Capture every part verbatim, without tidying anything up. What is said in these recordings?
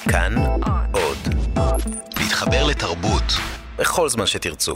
כאן עוד. להתחבר לתרבות בכל זמן שתרצו.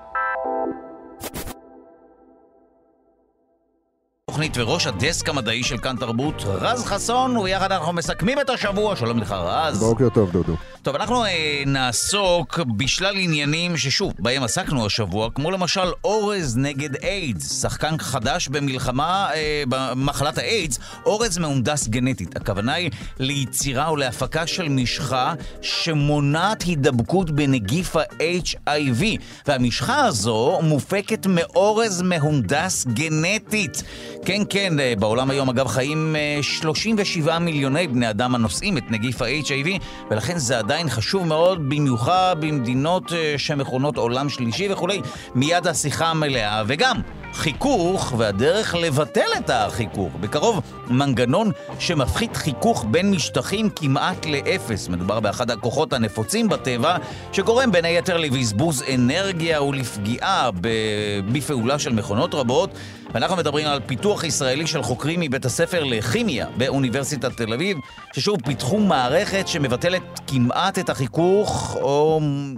תוכנית וראש הדסק המדעי של כאן תרבות, רז חסון, ויחד אנחנו מסכמים את השבוע. שלום לך רז. בוקר טוב דודו. טוב, אנחנו אה, נעסוק בשלל עניינים ששוב, בהם עסקנו השבוע, כמו למשל אורז נגד איידס, שחקן חדש במלחמה אה, במחלת האיידס, אורז מהונדס גנטית. הכוונה היא ליצירה או להפקה של משחה שמונעת הידבקות בנגיף ה-אייץ' איי וי, והמשחה הזו מופקת מאורז מהונדס גנטית. כן, כן, בעולם היום אגב חיים שלושים ושבעה מיליוני בני אדם הנושאים את נגיף ה-אייץ' איי וי, ולכן זה עדיין חשוב מאוד, במיוחד במדינות שמכונות עולם שלישי וכולי. מיד השיחה המלאה, וגם חיכוך והדרך לבטל את החיכוך. בקרוב מנגנון שמפחית חיכוך בין משטחים כמעט לאפס. מדובר באחד הכוחות הנפוצים בטבע, שגורם בין היתר לבזבוז אנרגיה ולפגיעה בפעולה של מכונות רבות. ואנחנו מדברים על פיתוח ישראלי של חוקרים מבית הספר לכימיה באוניברסיטת תל אביב, ששוב פיתחו מערכת שמבטלת כמעט את החיכוך, או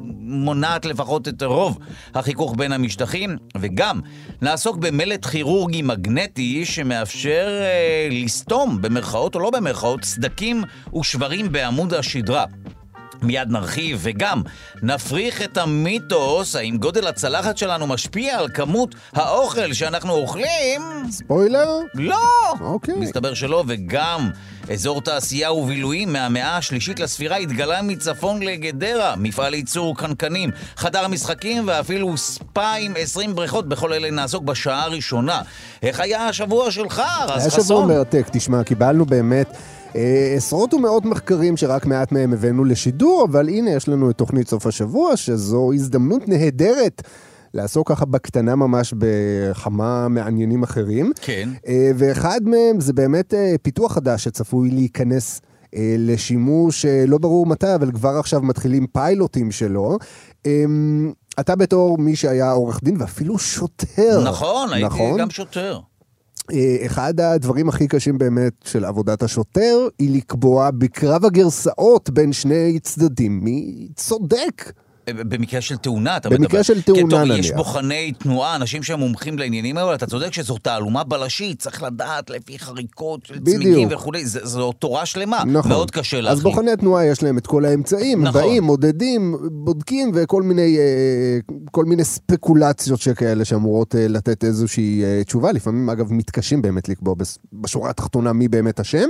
מונעת לפחות את רוב החיכוך בין המשטחים, וגם נעסוק במלט כירורגי מגנטי שמאפשר אה, לסתום, במרכאות או לא במרכאות, סדקים ושברים בעמוד השדרה. מיד נרחיב, וגם נפריך את המיתוס, האם גודל הצלחת שלנו משפיע על כמות האוכל שאנחנו אוכלים. ספוילר? לא! אוקיי. מסתבר שלא, וגם אזור תעשייה ובילויים מהמאה השלישית לספירה התגלה מצפון לגדרה, מפעל ייצור קנקנים, חדר משחקים ואפילו ספה עם עשרים בריכות. בכל אלה נעסוק בשעה הראשונה. איך היה השבוע שלך, רז חסון? היה שבוע מרתק, תשמע, קיבלנו באמת עשרות ומאות מחקרים שרק מעט מהם הבאנו לשידור, אבל הנה יש לנו את תוכנית סוף השבוע, שזו הזדמנות נהדרת לעסוק ככה בקטנה ממש בכמה מעניינים אחרים. כן. ואחד מהם זה באמת פיתוח חדש שצפוי להיכנס לשימוש, לא ברור מתי, אבל כבר עכשיו מתחילים פיילוטים שלו. אתה בתור מי שהיה עורך דין ואפילו שוטר. נכון, הייתי נכון? גם שוטר. אחד הדברים הכי קשים באמת של עבודת השוטר היא לקבוע בקרב הגרסאות בין שני צדדים מי צודק. במקרה של תאונה, אתה במקרה מדבר. של תאונה כן, טוב, נניח. יש בוחני תנועה, אנשים שהם מומחים לעניינים האלה, אתה צודק שזו תעלומה בלשית, צריך לדעת לפי חריקות של צמיגים וכולי, זו תורה שלמה, נכון. מאוד קשה להכין. אז בוחני התנועה יש להם את כל האמצעים, נכון. באים, מודדים, בודקים, וכל מיני, כל מיני ספקולציות שכאלה שאמורות לתת איזושהי תשובה, לפעמים אגב מתקשים באמת לקבוע בשורה התחתונה מי באמת השם.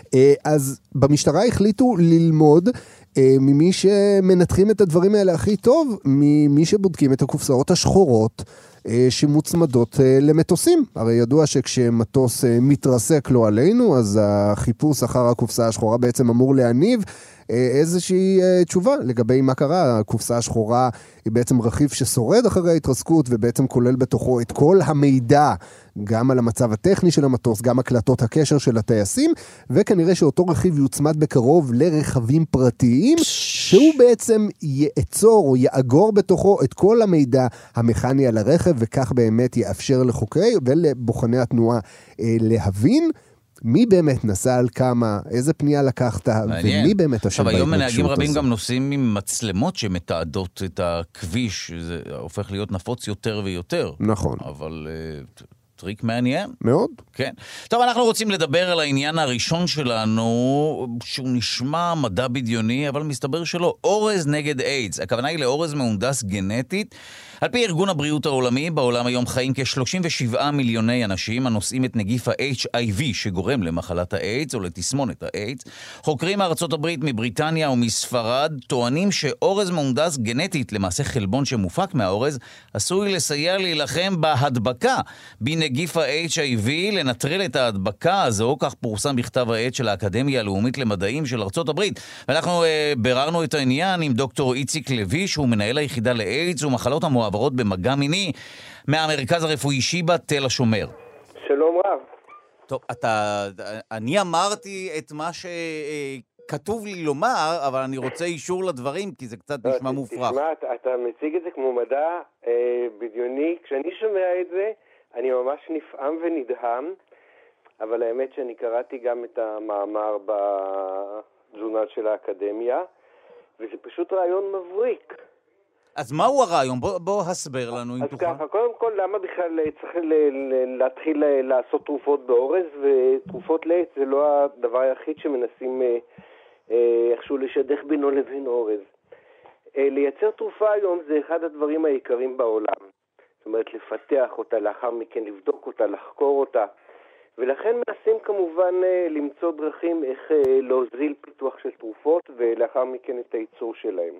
אז במשטרה החליטו ללמוד ממי שמנתחים את הדברים האלה הכי טוב, ממי שבודקים את הקופסאות השחורות שמוצמדות למטוסים. הרי ידוע שכשמטוס מתרסק לא עלינו, אז החיפוש אחר הקופסה השחורה בעצם אמור להניב איזושהי תשובה לגבי מה קרה. הקופסה השחורה היא בעצם רכיב ששורד אחרי ההתרסקות, ובעצם כולל בתוכו את כל המידע, גם על המצב הטכני של המטוס, גם הקלטות הקשר של הטייסים, וכנראה שאותו רכיב יוצמד בקרוב לרכבים פרטיים, שהוא בעצם יעצור או יאגור בתוכו את כל המידע המכני על הרכב, וכך באמת יאפשר לחוקרי ולבוחני התנועה להבין מי באמת נסע על כמה, איזה פנייה לקחת, מעניין. ומי באמת השם בהתנגשות הזאת. היום מנהגים רבים גם נוסעים עם מצלמות שמתעדות את הכביש, זה הופך להיות נפוץ יותר ויותר. נכון. אבל uh, טריק מעניין. מאוד. כן. טוב, אנחנו רוצים לדבר על העניין הראשון שלנו, שהוא נשמע מדע בדיוני, אבל מסתבר שלא. אורז נגד איידס. הכוונה היא לאורז מהונדס גנטית. על פי ארגון הבריאות העולמי, בעולם היום חיים כ-שלושים ושבעה מיליוני אנשים הנושאים את נגיף ה-אייץ' איי וי שגורם למחלת האיידס או לתסמונת האיידס. חוקרים מארצות הברית, מבריטניה ומספרד טוענים שאורז מהונדס גנטית, למעשה חלבון שמופק מהאורז, עשוי לסייע להילחם בהדבקה בנגיף ה-אייץ' איי וי, לנטרל את ההדבקה הזו, כך פורסם בכתב העת של האקדמיה הלאומית למדעים של ארצות הברית. ואנחנו אה, בררנו את העניין עם דוקטור איציק לוי, שהוא מנהל היחידה לאיידס ומחלות המועברות עברות במגע מיני מהמרכז הרפואי שיבא תל השומר. שלום רב. טוב, אתה, אני אמרתי את מה שכתוב לי לומר, אבל אני רוצה אישור לדברים, כי זה קצת נשמע מופרך. תשמע, אתה, אתה מציג את זה כמו מדע אה, בדיוני. כשאני שומע את זה, אני ממש נפעם ונדהם, אבל האמת שאני קראתי גם את המאמר בתזונה הזמן של האקדמיה, וזה פשוט רעיון מבריק. אז מהו הרעיון? בוא, בוא הסבר לנו אם אז תוכל. ככה, קודם כל, למה בכלל צריך להתחיל לעשות תרופות באורז, ותרופות לעץ זה לא הדבר היחיד שמנסים איכשהו לשדך בינו לבין אורז. לייצר תרופה היום זה אחד הדברים העיקריים בעולם. זאת אומרת, לפתח אותה, לאחר מכן לבדוק אותה, לחקור אותה. ולכן מנסים כמובן למצוא דרכים איך להוזיל פיתוח של תרופות, ולאחר מכן את הייצור שלהם.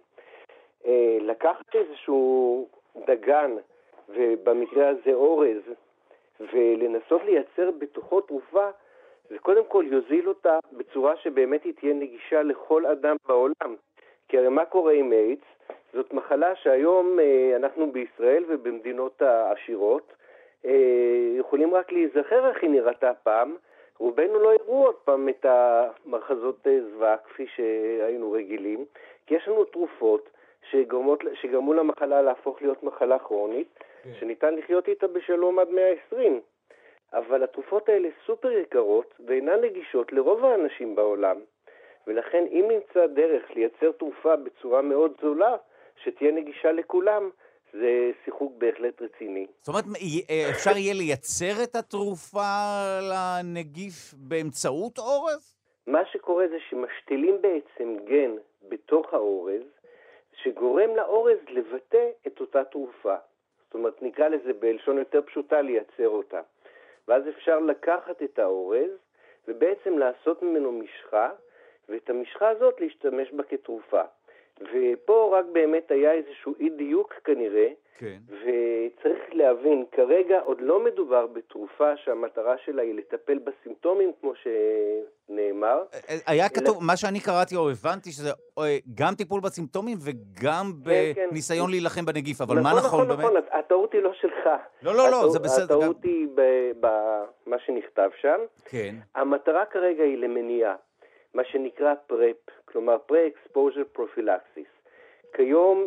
לקחת איזשהו דגן, ובמקרה הזה אורז, ולנסות לייצר בתוכו תרופה, זה קודם כל יוזיל אותה בצורה שבאמת היא תהיה נגישה לכל אדם בעולם. כי הרי מה קורה עם איידס? זאת מחלה שהיום אנחנו בישראל ובמדינות העשירות יכולים רק להיזכר איך היא נראתה פעם. רובנו לא הראו עוד פעם את המחזות זוועה כפי שהיינו רגילים, כי יש לנו תרופות שגרמות, שגרמו למחלה להפוך להיות מחלה כרונית, שניתן לחיות איתה בשלום עד מאה ועשרים. אבל התרופות האלה סופר יקרות ואינן נגישות לרוב האנשים בעולם. ולכן אם נמצא דרך לייצר תרופה בצורה מאוד זולה, שתהיה נגישה לכולם, זה שיחוק בהחלט רציני. זאת אומרת, אפשר יהיה לייצר את התרופה לנגיף באמצעות אורז? מה שקורה זה שמשתילים בעצם גן בתוך האורז, שגורם לאורז לבטא את אותה תרופה. זאת אומרת, נקרא לזה בלשון יותר פשוטה לייצר אותה. ואז אפשר לקחת את האורז, ובעצם לעשות ממנו משחה, ואת המשחה הזאת להשתמש בה כתרופה. ופה רק באמת היה איזשהו אי דיוק כנראה, כן. וצריך להבין, כרגע עוד לא מדובר בתרופה שהמטרה שלה היא לטפל בסימפטומים כמו שנאמר. היה כתוב, מה שאני קראתי או הבנתי שזה גם טיפול בסימפטומים וגם בניסיון להילחם בנגיף, אבל מה נכון באמת? נכון, נכון, הטעות היא לא שלך. לא, לא, לא, זה בסדר. הטעות היא במה שנכתב שם. כן. המטרה כרגע היא למניעה. מה שנקרא פרפ, כלומר pre-exposure prophylaxis. כיום,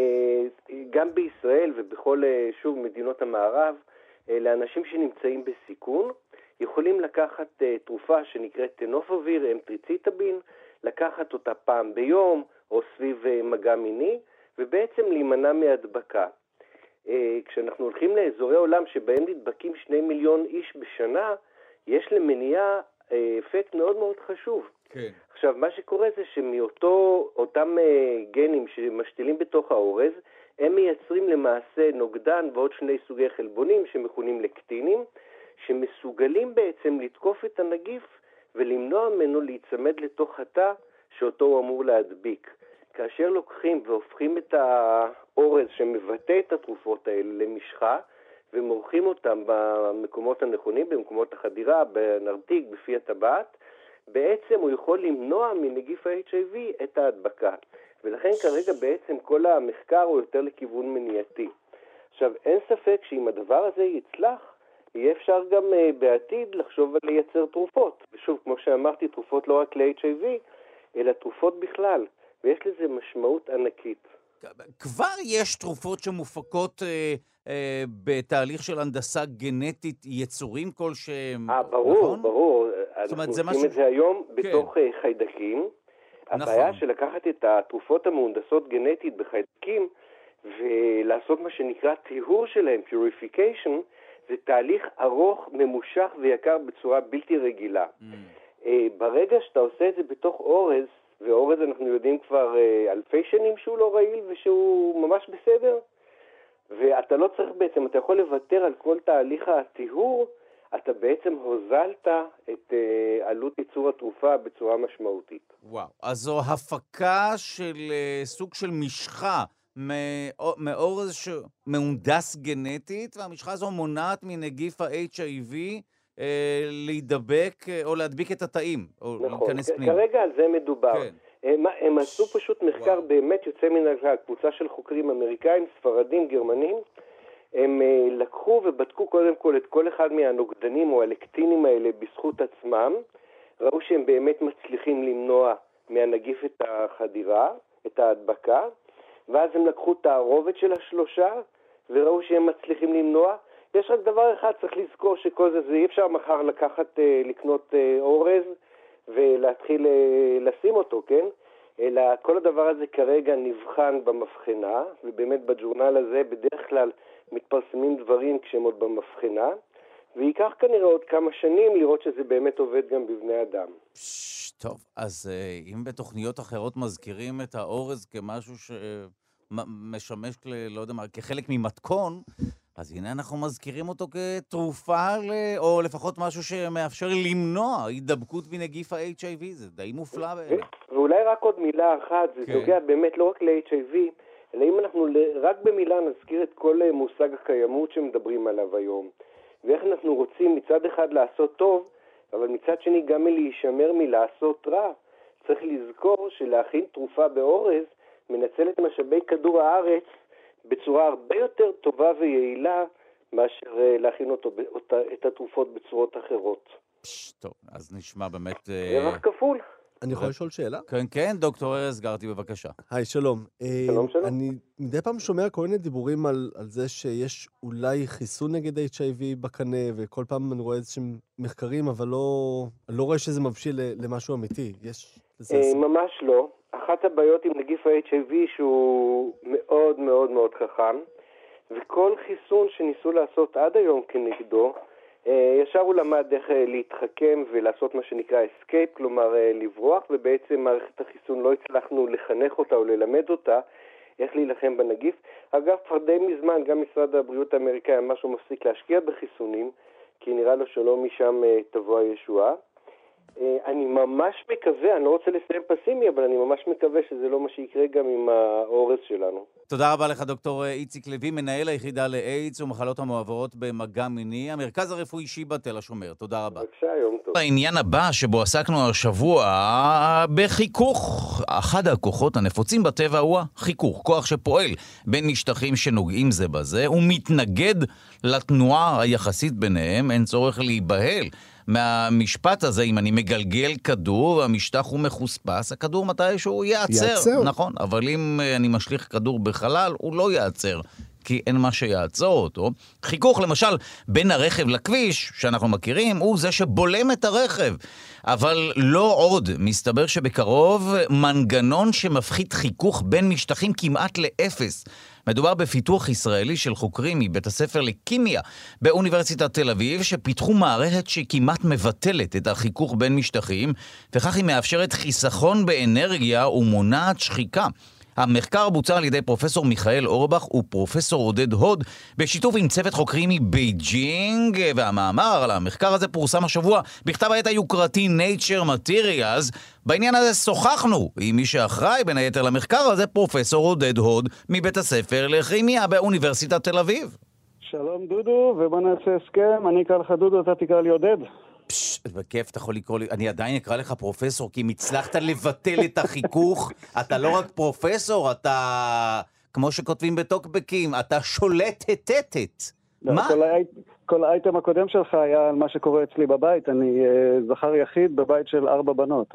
גם בישראל ובכל, שוב, מדינות המערב, לאנשים שנמצאים בסיכון, יכולים לקחת תרופה שנקראת טנופוביר, אמטריציטבין, לקחת אותה פעם ביום או סביב מגע מיני, ובעצם להימנע מהדבקה. כשאנחנו הולכים לאזורי עולם שבהם נדבקים שני מיליון איש בשנה, יש למניעה אפקט מאוד מאוד חשוב. כן. עכשיו, מה שקורה זה שמאותו, אותם גנים שמשתילים בתוך האורז, הם מייצרים למעשה נוגדן ועוד שני סוגי חלבונים שמכונים לקטינים, שמסוגלים בעצם לתקוף את הנגיף ולמנוע ממנו להיצמד לתוך התא שאותו הוא אמור להדביק. כאשר לוקחים והופכים את האורז שמבטא את התרופות האלה למשחה, ומורחים אותם במקומות הנכונים, במקומות החדירה, בנרתיק, בפי הטבעת, בעצם הוא יכול למנוע מנגיף ה-אייץ' איי וי את ההדבקה. ולכן כרגע בעצם כל המחקר הוא יותר לכיוון מניעתי. עכשיו, אין ספק שאם הדבר הזה יצלח, יהיה אפשר גם uh, בעתיד לחשוב על לייצר תרופות. ושוב, כמו שאמרתי, תרופות לא רק ל-אייץ' איי וי, אלא תרופות בכלל. ויש לזה משמעות ענקית. כבר יש תרופות שמופקות אה, אה, בתהליך של הנדסה גנטית, יצורים כלשהם, אה, ברור, נכון? ברור. אנחנו עושים משהו... את זה היום כן. בתוך חיידקים. נכון. הבעיה של לקחת את התרופות המהונדסות גנטית בחיידקים, ולעשות מה שנקרא טיהור שלהם, purification, זה תהליך ארוך, ממושך ויקר בצורה בלתי רגילה. Mm. אה, ברגע שאתה עושה את זה בתוך אורז, ואורז אנחנו יודעים כבר אה, אלפי שנים שהוא לא רעיל ושהוא ממש בסדר, ואתה לא צריך בעצם, אתה יכול לוותר על כל תהליך הטיהור, אתה בעצם הוזלת את אה, עלות ייצור התרופה בצורה משמעותית. וואו, אז זו הפקה של אה, סוג של משחה מאורז שמהונדס גנטית, והמשחה הזו מונעת מנגיף ה-אייץ' איי וי אה, להידבק אה, או להדביק את התאים, או נכון, להיכנס פנימה. כרגע על זה מדובר. כן. הם, הם עשו פשוט מחקר וואו. באמת יוצא מן הכלל, קבוצה של חוקרים אמריקאים, ספרדים, גרמנים, הם uh, לקחו ובדקו קודם כל את כל אחד מהנוגדנים או הלקטינים האלה בזכות עצמם, ראו שהם באמת מצליחים למנוע מהנגיף את החדירה, את ההדבקה, ואז הם לקחו את הרובד של השלושה, וראו שהם מצליחים למנוע. יש רק דבר אחד, צריך לזכור שכל זה, זה אי אפשר מחר לקחת, uh, לקנות uh, אורז, ולהתחיל לשים אותו, כן? אלא כל הדבר הזה כרגע נבחן במבחנה, ובאמת בג'ורנל הזה בדרך כלל מתפרסמים דברים כשהם עוד במבחנה, וייקח כנראה עוד כמה שנים לראות שזה באמת עובד גם בבני אדם. טוב, אז אם בתוכניות אחרות מזכירים את האורז כמשהו שמשמש, לא יודע מה, כחלק ממתכון, אז הנה אנחנו מזכירים אותו כתרופה, או לפחות משהו שמאפשר למנוע הידבקות מנגיף ה-אייץ' איי וי, זה די מופלא בעיניי. ואולי רק עוד מילה אחת, זה נוגע באמת לא רק ל-אייץ' איי וי, אלא אם אנחנו רק במילה נזכיר את כל מושג הקיימות שמדברים עליו היום. ואיך אנחנו רוצים מצד אחד לעשות טוב, אבל מצד שני גם להישמר מלעשות רע. צריך לזכור שלהכין תרופה באורז מנצל את משאבי כדור הארץ בצורה הרבה יותר טובה ויעילה מאשר להכין אותו, את התרופות בצורות אחרות. טוב, אז נשמע באמת... רווח כפול. אני יכול לשאול שאלה? כן, כן, דוקטור ארז גרטי, בבקשה. היי, שלום. שלום, שלום. אני מדי פעם שומע כל מיני דיבורים על, על זה שיש אולי חיסון נגד אייץ' איי וי בקנה, וכל פעם אני רואה איזשהם מחקרים, אבל לא, לא רואה שזה מבשיל למשהו אמיתי. יש לזה אה, ממש לא. אחת הבעיות עם נגיף ה-אייץ' איי וי שהוא מאוד מאוד מאוד חכם, וכל חיסון שניסו לעשות עד היום כנגדו, ישר הוא למד איך להתחכם ולעשות מה שנקרא escape, כלומר לברוח, ובעצם מערכת החיסון לא הצלחנו לחנך אותה או ללמד אותה איך להילחם בנגיף. אגב, כבר די מזמן גם משרד הבריאות האמריקאי משהו מפסיק להשקיע בחיסונים, כי נראה לו שלא משם תבוא הישועה. אני ממש מקווה, אני לא רוצה לסיים פסימי, אבל אני ממש מקווה שזה לא מה שיקרה גם עם האורז שלנו. תודה רבה לך, דוקטור איציק לוי, מנהל היחידה לאיידס ומחלות המועברות במגע מיני, המרכז הרפואי שיבא תל השומר. תודה רבה. בבקשה, יום טוב. העניין הבא שבו עסקנו השבוע בחיכוך. אחד הכוחות הנפוצים בטבע הוא החיכוך, כוח שפועל בין משטחים שנוגעים זה בזה, הוא מתנגד לתנועה היחסית ביניהם, אין צורך להיבהל מהמשפט הזה, אם אני מגלגל כדור והמשטח הוא מחוספס, הכדור מתישהו יעצר, יעצר. נכון, אבל אם אני משליך כדור בחלל, הוא לא יעצר, כי אין מה שיעצור אותו. חיכוך למשל בין הרכב לכביש, שאנחנו מכירים, הוא זה שבולם את הרכב, אבל לא עוד. מסתבר שבקרוב מנגנון שמפחית חיכוך בין משטחים כמעט לאפס. מדובר בפיתוח ישראלי של חוקרים מבית הספר לכימיה באוניברסיטת תל אביב, שפיתחו מערכת שכמעט מבטלת את החיכוך בין משטחים, וכך היא מאפשרת חיסכון באנרגיה ומונעת שחיקה. המחקר בוצע על ידי פרופסור מיכאל אורבך ופרופסור עודד הוד, בשיתוף עם צוות חוקרים מבייג'ינג, והמאמר על המחקר הזה פורסם השבוע בכתב העת היוקרתי Nature Materials. בעניין הזה שוחחנו עם מי שאחראי בין היתר למחקר הזה, פרופסור עודד הוד מבית הספר לכימיה באוניברסיטת תל אביב. שלום דודו, ובוא נעשה הסכם, אני אקרא לך דודו, אתה תקרא לי עודד. פשש, בכיף אתה יכול לקרוא לי, אני עדיין אקרא לך פרופסור, כי אם הצלחת לבטל את החיכוך, אתה לא רק פרופסור, אתה, כמו שכותבים בטוקבקים, אתה שולט היטטת. מה? כל, האי... כל האייטם הקודם שלך היה על מה שקורה אצלי בבית, אני uh, זכר יחיד בבית של ארבע בנות.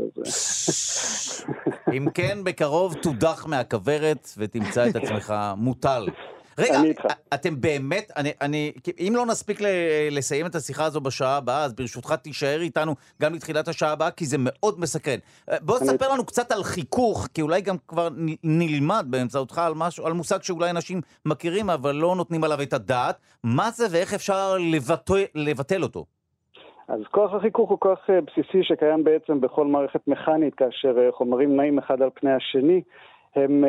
אז... אם כן, בקרוב תודח מהכברת ותמצא את עצמך מוטל. רגע, אתם באמת, אני, אני, אם לא נספיק לסיים את השיחה הזו בשעה הבאה, אז ברשותך תישאר איתנו גם לתחילת השעה הבאה, כי זה מאוד מסקרן. בוא תספר לנו קצת על חיכוך, כי אולי גם כבר נלמד באמצעותך על משהו, על מושג שאולי אנשים מכירים, אבל לא נותנים עליו את הדעת. מה זה ואיך אפשר לבטל, לבטל אותו? אז כוח החיכוך הוא כוח בסיסי שקיים בעצם בכל מערכת מכנית, כאשר חומרים נעים אחד על פני השני. הם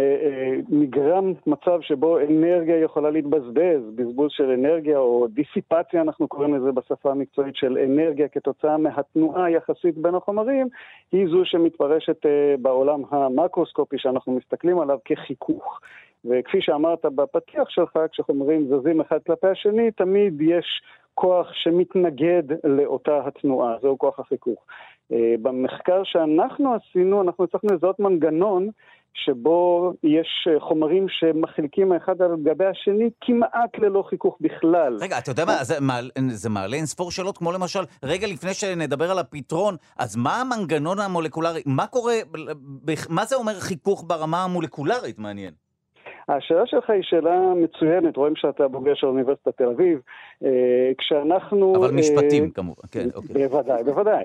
נגרם מצב שבו אנרגיה יכולה להתבזבז, בזבוז של אנרגיה או דיסיפציה, אנחנו קוראים לזה בשפה המקצועית, של אנרגיה כתוצאה מהתנועה היחסית בין החומרים, היא זו שמתפרשת בעולם המקרוסקופי שאנחנו מסתכלים עליו כחיכוך. וכפי שאמרת בפתיח שלך, כשחומרים זזים אחד כלפי השני, תמיד יש כוח שמתנגד לאותה התנועה, זהו כוח החיכוך. במחקר שאנחנו עשינו, אנחנו הצלחנו לזהות מנגנון שבו יש חומרים שמחלקים האחד על גבי השני כמעט ללא חיכוך בכלל. רגע, אתה יודע מה, זה מעלה, זה מעלה אין ספור שאלות, כמו למשל, רגע לפני שנדבר על הפתרון, אז מה המנגנון המולקולרי, מה קורה, מה זה אומר חיכוך ברמה המולקולרית, מעניין? השאלה שלך היא שאלה מצוינת, רואים שאתה בוגר של אוניברסיטת תל אביב. כשאנחנו... אבל משפטים כמובן, כן, אוקיי. בוודאי, בוודאי.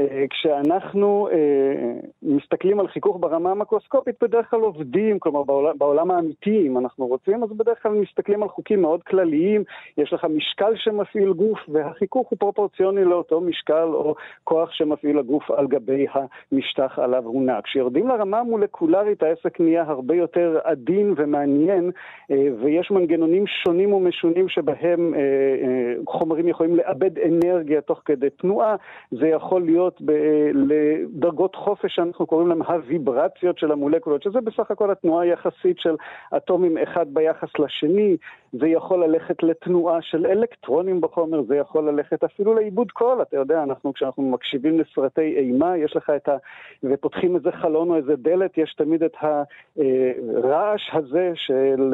כשאנחנו מסתכלים על חיכוך ברמה המקרוסקופית, בדרך כלל עובדים, כלומר בעולם, בעולם האמיתי, אם אנחנו רוצים, אז בדרך כלל מסתכלים על חוקים מאוד כלליים, יש לך משקל שמפעיל גוף, והחיכוך הוא פרופורציוני לאותו משקל או כוח שמפעיל הגוף על גבי המשטח עליו הוא נע. כשיורדים לרמה המולקולרית, העסק נהיה הרבה יותר עדין ומעניין, ויש מנגנונים שונים ומשונים שבהם חומרים יכולים לאבד אנרגיה תוך כדי תנועה. זה יכול להיות ב- לדרגות חופש שאנחנו קוראים להם הוויברציות של המולקולות, שזה בסך הכל התנועה היחסית של אטומים אחד ביחס לשני. זה יכול ללכת לתנועה של אלקטרונים בחומר, זה יכול ללכת אפילו לאיבוד קול. אתה יודע, אנחנו כשאנחנו מקשיבים לסרטי אימה, יש לך את ה... ופותחים איזה חלון או איזה דלת, יש תמיד את הרעש הזה של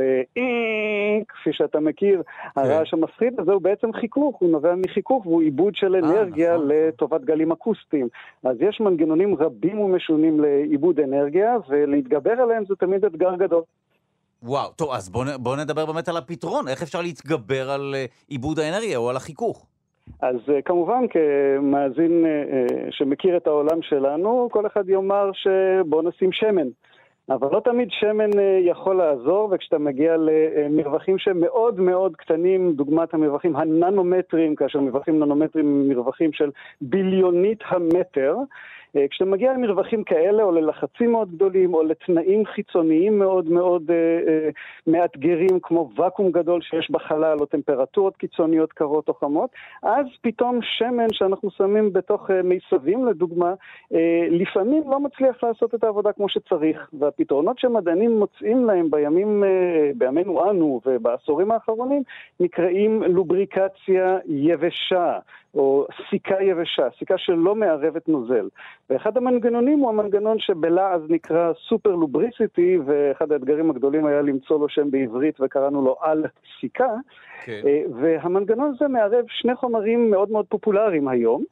אי, כפי שאתה מכיר, הרעש המפחיד הזה הוא בעצם חיכוך, הוא נובע מחיכוך, והוא איבוד של אנרגיה לטובת גלים אקוסטיים. אז יש מנגנונים רבים ומשונים לאיבוד אנרגיה, ולהתגבר עליהם זה תמיד אתגר גדול. וואו, טוב, אז בוא, בוא נדבר באמת על הפתרון. איך אפשר להתגבר על איבוד האנרגיה או על החיכוך? אז כמובן, כמאזין שמכיר את העולם שלנו, כל אחד יאמר שבוא נשים שמן. אבל לא תמיד שמן יכול לעזור, וכשאתה מגיע למרווחים שמאוד מאוד קטנים, דוגמת המרווחים הננומטרים, כאשר מרווחים ננומטרים הם מרווחים של ביליונית המטר, כשאתה מגיע למרווחים כאלה, או ללחצים מאוד גדולים, או לתנאים חיצוניים מאוד מאוד אה, מאתגרים, כמו וקום גדול שיש בחלל, או טמפרטורות קיצוניות קרות או חמות, אז פתאום שמן שאנחנו שמים בתוך אה, מיסבים, לדוגמה, אה, לפעמים לא מצליח לעשות את העבודה כמו שצריך. והפתרונות שמדענים מוצאים להם בימים, אה, בימינו אנו ובעשורים האחרונים, נקראים לובריקציה יבשה, או סיכה יבשה, סיכה שלא מערבת נוזל. ואחד המנגנונים הוא המנגנון שבלעז נקרא סופר לובריסיטי, ואחד האתגרים הגדולים היה למצוא לו שם בעברית וקראנו לו על סיכה. Okay. והמנגנון הזה מערב שני חומרים מאוד מאוד פופולריים היום,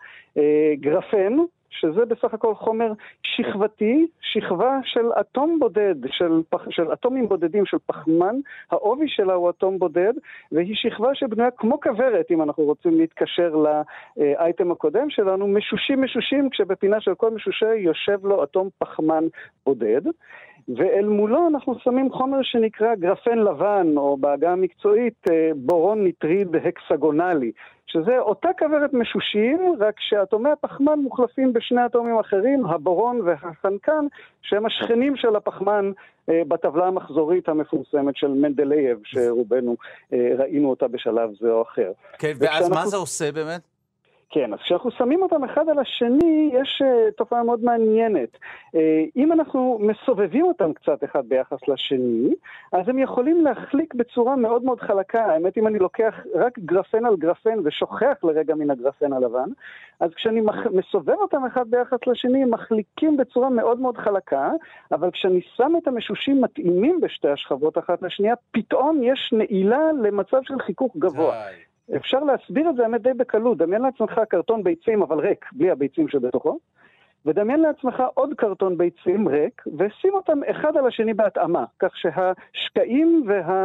גרפן, שזה בסך הכל חומר שכבתי, שכבה של אטום בודד, של, פח, של אטומים בודדים של פחמן, העובי שלה הוא אטום בודד, והיא שכבה שבנויה כמו כברת, אם אנחנו רוצים להתקשר לאייטם הקודם שלנו, משושים משושים, כשבפינה של כל משושה יושב לו אטום פחמן בודד, ואל מולו אנחנו שמים חומר שנקרא גרפן לבן, או בעגה המקצועית בורון ניטריד הקסגונלי, שזה אותה כברת משושים, רק שאטומי הפחמן מוחלפים בשני אטומים אחרים, הבורון והחנקן, שהם השכנים של הפחמן בטבלה המחזורית המפורסמת של מנדלייב, שרובנו ראינו אותה בשלב זה או אחר. כן, ואז מה זה עושה באמת? כן, אז כשאנחנו שמים אותם אחד על השני, יש uh, תופעה מאוד מעניינת. Uh, אם אנחנו מסובבים אותם קצת אחד ביחס לשני, אז הם יכולים להחליק בצורה מאוד מאוד חלקה. האמת, אם אני לוקח רק גרפן על גרפן ושוכח לרגע מן הגרפן הלבן, אז כשאני מח... מסובב אותם אחד ביחס לשני, הם מחליקים בצורה מאוד מאוד חלקה, אבל כשאני שם את המשושים מתאימים בשתי השכבות אחת לשנייה, פתאום יש נעילה למצב של חיכוך גבוה. אפשר להסביר את זה האמת די בקלות. דמיין לעצמך קרטון ביצים אבל ריק, בלי הביצים שבתוכו, ודמיין לעצמך עוד קרטון ביצים ריק, ושים אותם אחד על השני בהתאמה, כך שהשקעים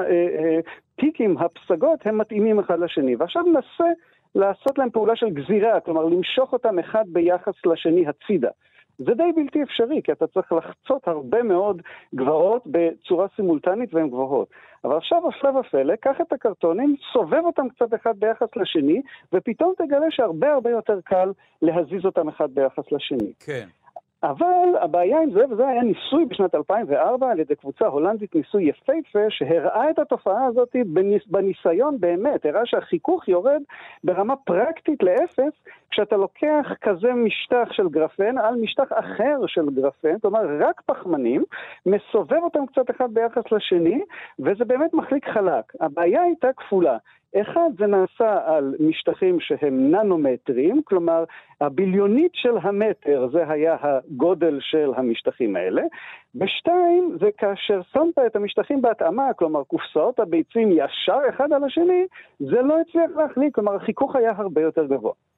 והטיקים, הפסגות, הם מתאימים אחד לשני. ועכשיו ננסה לעשות להם פעולה של גזירה, כלומר למשוך אותם אחד ביחס לשני הצידה. זה די בלתי אפשרי, כי אתה צריך לחצות הרבה מאוד גבוהות בצורה סימולטנית והן גבוהות. אבל עכשיו הפלא ופלא, קח את הקרטונים, סובב אותם קצת אחד ביחס לשני, ופתאום תגלה שהרבה הרבה יותר קל להזיז אותם אחד ביחס לשני. כן. אבל הבעיה עם זה, וזה היה ניסוי בשנת אלפיים וארבע על ידי קבוצה הולנדית, ניסוי יפהפה, שהראה את התופעה הזאת בניס, בניסיון באמת, הראה שהחיכוך יורד ברמה פרקטית לאפס, כשאתה לוקח כזה משטח של גרפן על משטח אחר של גרפן, זאת אומרת רק פחמנים, מסובב אותם קצת אחד ביחס לשני, וזה באמת מחליק חלק. הבעיה הייתה כפולה. אחד, זה נעשה על משטחים שהם ננומטרים, כלומר, הביליונית של המטר, זה היה הגודל של המשטחים האלה. בשתיים, זה כאשר שמת את המשטחים בהתאמה, כלומר, קופסאות הביצים ישר אחד על השני, זה לא הצליח להחליק, כלומר, החיכוך היה הרבה יותר גבוה.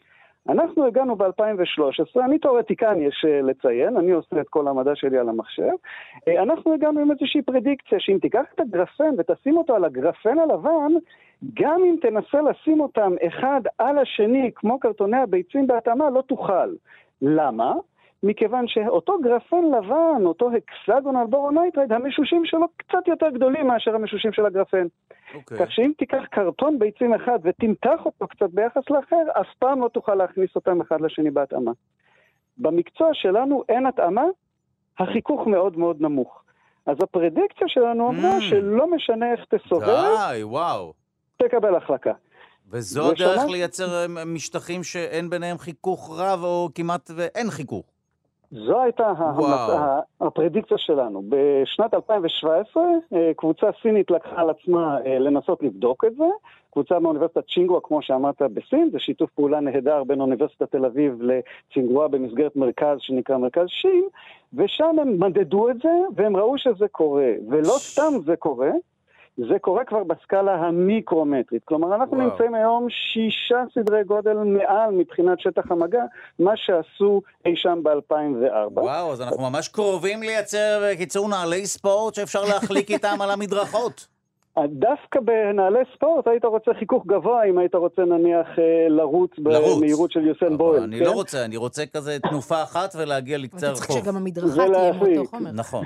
אנחנו הגענו ב-אלפיים ושלוש עשרה, אני תיאורטיקן יש לציין, אני עושה את כל המדע שלי על המחשב, אנחנו הגענו עם איזושהי פרדיקציה, שאם תיקח את הגרפן ותשים אותו על הגרפן הלבן, גם אם תנסה לשים אותם אחד על השני, כמו קרטוני הביצים בהתאמה, לא תוכל. למה? מכיוון שאותו גרפן לבן, אותו הקסגונל בורונייטרייד, המשושים שלו קצת יותר גדולים מאשר המשושים של הגרפן. Okay. כך שאם תיקח קרטון ביצים אחד ותמתח אותו קצת ביחס לאחר, אף פעם לא תוכל להכניס אותם אחד לשני בהתאמה. במקצוע שלנו אין התאמה, החיכוך מאוד מאוד נמוך. אז הפרדיקציה שלנו אמרה mm. שלא משנה איך תסובב, די, וואו. תקבל החלקה. וזו הדרך לייצר משטחים שאין ביניהם חיכוך רב או כמעט ואין חיכוך. זו הייתה הפרדיקציה שלנו. בשנת אלפיים שבע עשרה קבוצה סינית לקחה על עצמה לנסות לבדוק את זה. קבוצה מאוניברסיטת צ'ינגווה, כמו שאמרת, בסין. זה שיתוף פעולה נהדר בין אוניברסיטת תל אביב לצ'ינגווה במסגרת מרכז שנקרא מרכז שין. ושם הם מדדו את זה והם ראו שזה קורה. ולא סתם זה קורה. זה קורה כבר בסקאלה המיקרומטרית. כלומר, אנחנו וואו. נמצאים היום שישה סדרי גודל מעל מבחינת שטח המגע, מה שעשו אי שם ב-אלפיים וארבע. וואו, אז אנחנו ממש קרובים לייצר קיצור נעלי ספורט שאפשר להחליק איתם על המדרכות. דווקא בנעלי ספורט היית רוצה חיכוך גבוה, אם היית רוצה נניח לרוץ במהירות של יוסן בויל. אני לא רוצה, אני רוצה כזה תנופה אחת ולהגיע לקצר חוף. אתה צריך שגם המדרכה תהיה מאותו חומר. נכון.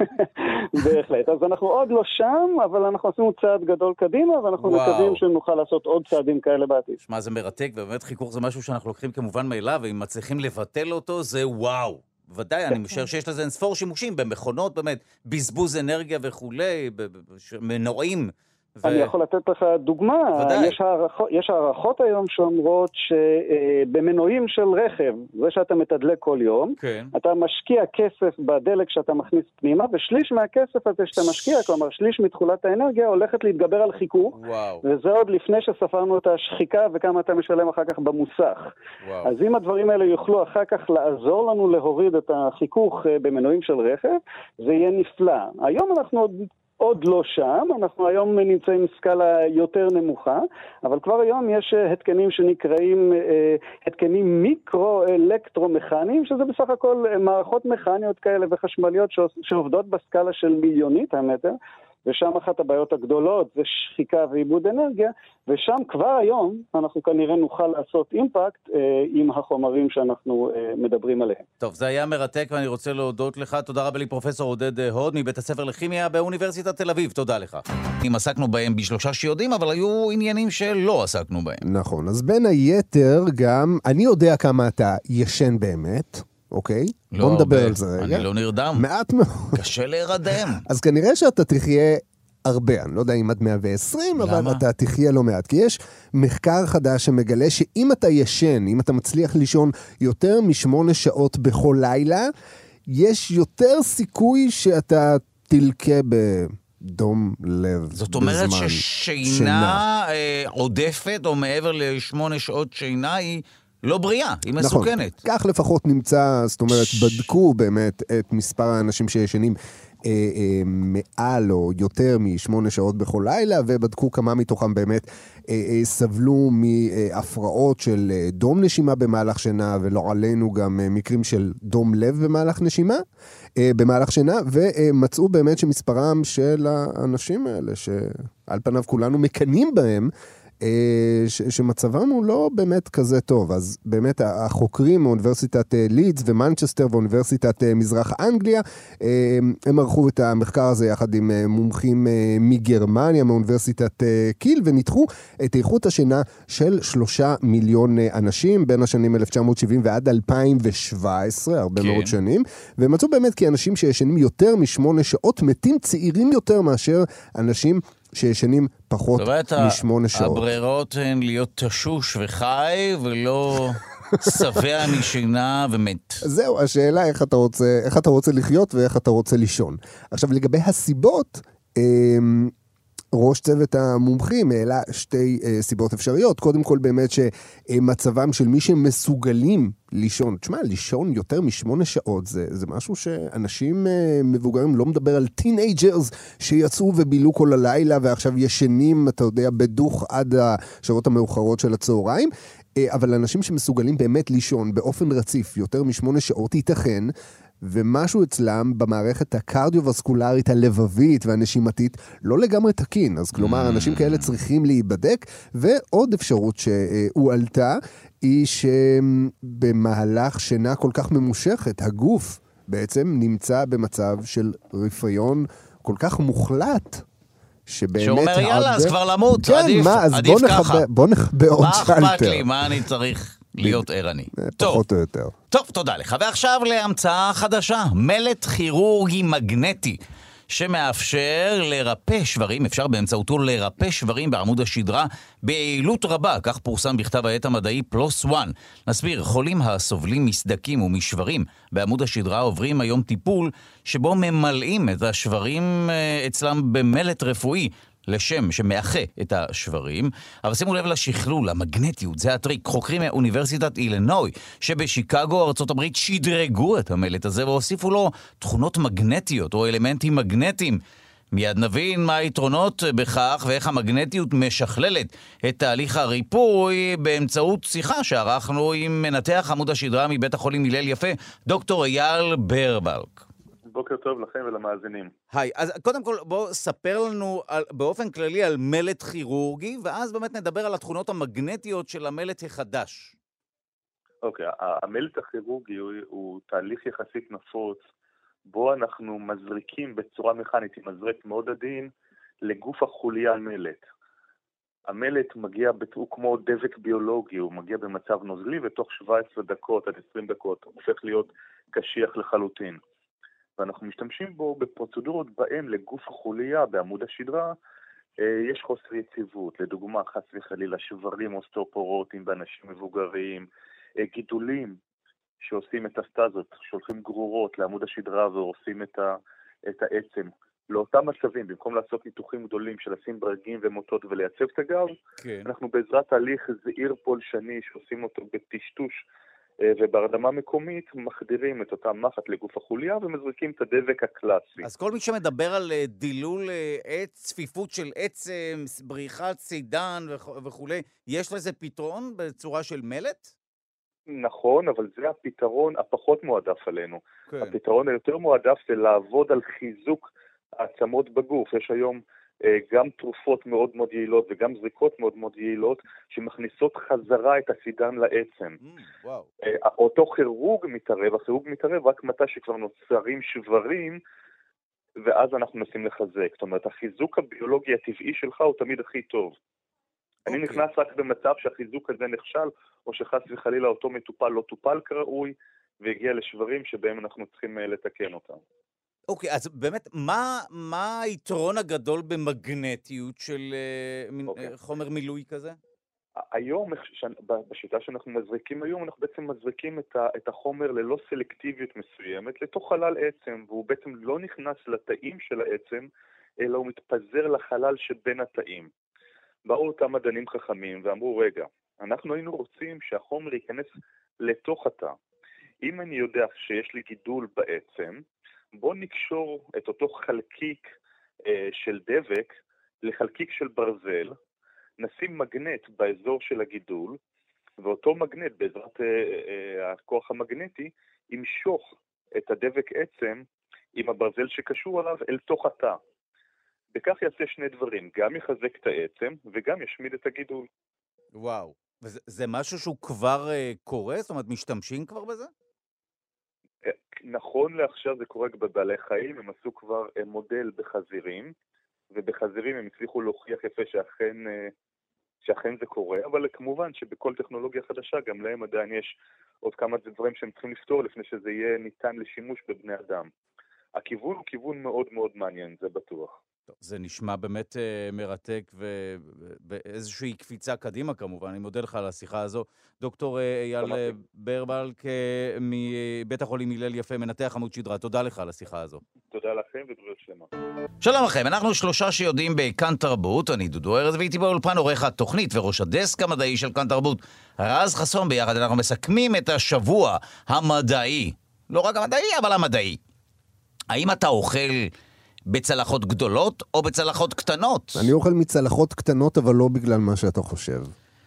בהחלט. אז אנחנו עוד לא שם, אבל אנחנו עשינו צעד גדול קדימה, ואנחנו מקווים שנוכל לעשות עוד צעדים כאלה בעתיד. שמע, זה מרתק, ובאמת חיכוך זה משהו שאנחנו לוקחים כמובן מאליו, ואם מצליחים לבטל אותו, זה וואו. ודאי, אני משער שיש לזה אינספור שימושים במכונות, באמת, בזבוז אנרגיה וכולי, מנועים. אני יכול לתת לך דוגמה. יש הערכות, יש הערכות היום שאומרות שבמנועים של רכב, זה שאתה מתדלק כל יום, אתה משקיע כסף בדלק שאתה מכניס פנימה, ושליש מהכסף הזה שאתה משקיע, כלומר שליש מתחולת האנרגיה, הולכת להתגבר על חיכוך, וזה עוד לפני שספרנו את השחיקה וכמה אתה משלם אחר כך במוסך. אז אם הדברים האלה יוכלו אחר כך לעזור לנו להוריד את החיכוך במנועים של רכב, זה יהיה נפלא. היום אנחנו עוד עוד לא שם, אנחנו היום נמצאים סקאלה יותר נמוכה, אבל כבר היום יש התקנים שנקראים התקנים מיקרו-אלקטרומכניים, שזה בסך הכל מערכות מכניות כאלה וחשמליות שעובדות בסקאלה של מיליונית המטר, ושם אחת הבעיות הגדולות זה שחיקה ועיבוד אנרגיה, ושם כבר היום אנחנו כנראה נוכל לעשות אימפקט אה, עם החומרים שאנחנו אה, מדברים עליהם. טוב, זה היה מרתק ואני רוצה להודות לך. תודה רבה לי פרופסור עודד הוד מבית הספר לכימיה באוניברסיטת תל אביב. תודה לך. אם עסקנו בהם בשלושה שיודעים, אבל היו עניינים שלא עסקנו בהם. נכון, אז בין היתר גם, אני יודע כמה אתה ישן באמת, אוקיי? לא, בוא נדבר ב- על זה רגע. אני לא נרדם. מעט מאוד. קשה להירדם. אז כנראה שאתה תחיה הרבה, אני לא יודע אם עד מאה ועשרים, אבל אתה תחיה לא מעט. כי יש מחקר חדש שמגלה שאם אתה ישן, אם אתה מצליח לישון יותר משמונה שעות בכל לילה, יש יותר סיכוי שאתה תלקה בדום לב. זאת אומרת ששינה עודפת או מעבר לשמונה שעות שינה היא לא בריאה, היא מסוכנת. נכון, כך לפחות נמצא, זאת אומרת, בדקו באמת את מספר האנשים שישנים אה, אה, מעל או יותר משמונה שעות בכל לילה, ובדקו כמה מתוכם באמת אה, אה, סבלו מהפרעות של אה, דום נשימה במהלך שינה, ולא עלינו גם אה, מקרים של דום לב במהלך נשימה, אה, במהלך שינה, ומצאו באמת שמספרם של האנשים האלה, שעל פניו כולנו מקנים בהם, ש- שמצבם הוא לא באמת כזה טוב. אז באמת החוקרים מאוניברסיטת לידס ומנצ'סטר ואוניברסיטת מזרח אנגליה, הם ערכו את המחקר הזה יחד עם מומחים מגרמניה, מאוניברסיטת קיל, וניתחו את איכות השינה של שלושה מיליון אנשים בין השנים אלף תשע מאות שבעים ועד אלפיים שבע עשרה, הרבה כן. מאוד שנים, ומצאו באמת כי אנשים שישנים יותר משמונה שעות מתים צעירים יותר מאשר אנשים שישנים פחות משמונה שעות. הברירות הן להיות תשוש וחי, ולא שבע משינה ומת. זהו, השאלה איך אתה רוצה, איך אתה רוצה לחיות ואיך אתה רוצה לישון. עכשיו, לגבי הסיבות, ראש צוות המומחים העלה שתי uh, סיבות אפשריות. קודם כל באמת שמצבם של מי שמסוגלים לישון, תשמע, לישון יותר משמונה שעות, זה, זה משהו שאנשים uh, מבוגרים, לא מדבר על טינאג'רס שיצאו ובילו כל הלילה ועכשיו ישנים, אתה יודע, בדוך עד השעות המאוחרות של הצהריים. אבל אנשים שמסוגלים באמת לישון באופן רציף יותר משמונה שעות ייתכן, ומשהו אצלם במערכת הקרדיו-וסקולרית הלבבית והנשימתית לא לגמרי תקין. אז כלומר, אנשים כאלה צריכים להיבדק, ועוד אפשרות שהועלתה היא שבמהלך שינה כל כך ממושכת, הגוף בעצם נמצא במצב של רפיון כל כך מוחלט, שבאמת... שאומר, יאללה, אז כבר למות, כן, עדיף, מה, אז עדיף בוא ככה. נחבא, בוא נחבא עוד שלטר. מה אכפת לי? מה אני צריך להיות ערני? פחות או יותר. טוב, תודה לך. ועכשיו להמצאה חדשה, מלט כירורגי מגנטי, שמאפשר לרפא שברים, אפשר באמצעותו לרפא שברים בעמוד השדרה ביעילות רבה, כך פורסם בכתב העת המדעי פלוס וואן. נסביר, חולים הסובלים מסדקים ומשברים בעמוד השדרה עוברים היום טיפול שבו ממלאים את השברים אצלם במלט רפואי, לשם שמאחה את השברים. אבל שימו לב לשכלול, המגנטיות, זה הטריק. חוקרים מאוניברסיטת אילינוי שבשיקגו, ארצות הברית, שדרגו את המלט הזה והוסיפו לו תכונות מגנטיות או אלמנטים מגנטיים. מיד נבין מה היתרונות בכך ואיך המגנטיות משכללת את תהליך הריפוי באמצעות שיחה שערכנו עם מנתח עמוד השדרה מבית החולים הלל יפה, דוקטור אייל ברבלק. בוקר טוב לכם ולמאזינים. היי, אז קודם כל בואו ספר לנו על, באופן כללי על מלט כירורגי, ואז באמת נדבר על התכונות המגנטיות של המלט החדש. אוקיי, המלט הכירורגי הוא, הוא תהליך יחסית נפוץ, בו אנחנו מזריקים בצורה מכנית, עם מזרק מאוד עדין, לגוף החוליה מלט. המלט מגיע, הוא כמו דבק ביולוגי, הוא מגיע במצב נוזלי, ותוך שבע עשרה דקות עד עשרים דקות הוא הופך להיות קשיח לחלוטין. ואנחנו משתמשים בו בפרוצדורות בהן לגוף החוליה בעמוד השדרה יש חוסר יציבות, לדוגמה חס וחלילה שברים אוסטאופורטיים באנשים מבוגרים, גידולים שעושים מטסטזות, שולחים גרורות לעמוד השדרה ועושים את, ה, את העצם. לאותם מצבים, במקום לעשות ניתוחים גדולים של לשים ברגים ומוטות ולייצב את הגב, כן. אנחנו בעזרת תהליך זעיר פולשני שעושים אותו בטשטוש ובהרדמה מקומית מחדירים את אותה מחט לגוף החוליה ומזריקים את הדבק הקלאסי. אז כל מי שמדבר על דילול עץ, צפיפות של עצם, בריחת צידן וכו', יש לזה פתרון בצורה של מלט? נכון, אבל זה הפתרון הפחות מועדף עלינו. כן. הפתרון היותר מועדף זה לעבוד על חיזוק העצמות בגוף. יש היום גם תרופות מאוד מאוד יעילות וגם זריקות מאוד מאוד יעילות שמכניסות חזרה את הסידן לעצם. Mm, וואו. אותו כירורג מתערב, הכירורג מתערב רק מתי שכבר נוצרים שברים ואז אנחנו מנסים לחזק. זאת אומרת, החיזוק הביולוגי הטבעי שלך הוא תמיד הכי טוב. Okay. אני נכנס רק במצב שהחיזוק הזה נכשל או שחס וחלילה אותו מטופל לא טופל כראוי והגיע לשברים שבהם אנחנו צריכים לתקן אותם. אוקיי, okay, אז באמת, מה, מה היתרון הגדול במגנטיות של uh, okay. חומר מילוי כזה? היום, בשיטה שאנחנו מזריקים היום, אנחנו בעצם מזריקים את, ה, את החומר ללא סלקטיביות מסוימת, לתוך חלל עצם, והוא בעצם לא נכנס לתאים של העצם, אלא הוא מתפזר לחלל שבין התאים. באו אותם מדענים חכמים ואמרו, רגע, אנחנו היינו רוצים שהחומר ייכנס לתוך התא. אם אני יודע שיש לי גידול בעצם, בוא נקשור את אותו חלקיק אה, של דבק לחלקיק של ברזל, נשים מגנט באזור של הגידול, ואותו מגנט בעזרת אה, אה, הכוח המגנטי ימשוך את הדבק עצם עם הברזל שקשור עליו אל תוך התא. בכך יעשה שני דברים, גם יחזק את העצם וגם ישמיד את הגידול. וואו, וזה זה משהו שהוא כבר אה, קורה? זאת אומרת, משתמשים כבר בזה? נכון לעכשיו זה קורה בבעלי חיים, הם עשו כבר מודל בחזירים, ובחזירים הם הצליחו להוכיח יפה שאכן, שאכן זה קורה, אבל כמובן שבכל טכנולוגיה חדשה גם להם עדיין יש עוד כמה דברים שהם צריכים לפתור לפני שזה יהיה ניתן לשימוש בבני אדם. הכיוון הוא כיוון מאוד מאוד מעניין, זה בטוח. טוב, זה נשמע באמת uh, מרתק ואיזושהי קפיצה קדימה כמובן. אני מודה לך על השיחה הזו. דוקטור אייל ברבלק מבית החולים הלל יפה, מנתח עמוד שדרה. תודה לך על השיחה הזו. תודה לכם ובריאות שלמה. שלום לכם, אנחנו שלושה שיודעים בכאן תרבות. אני דודו ארז ואיתי באולפן עורך התוכנית וראש הדסק המדעי של כאן תרבות, רז חסון. ביחד אנחנו מסכמים את השבוע המדעי. לא רק המדעי, אבל המדעי. האם אתה אוכל בצלחות גדולות או בצלחות קטנות? אני אוכל מצלחות קטנות, אבל לא בגלל מה שאתה חושב.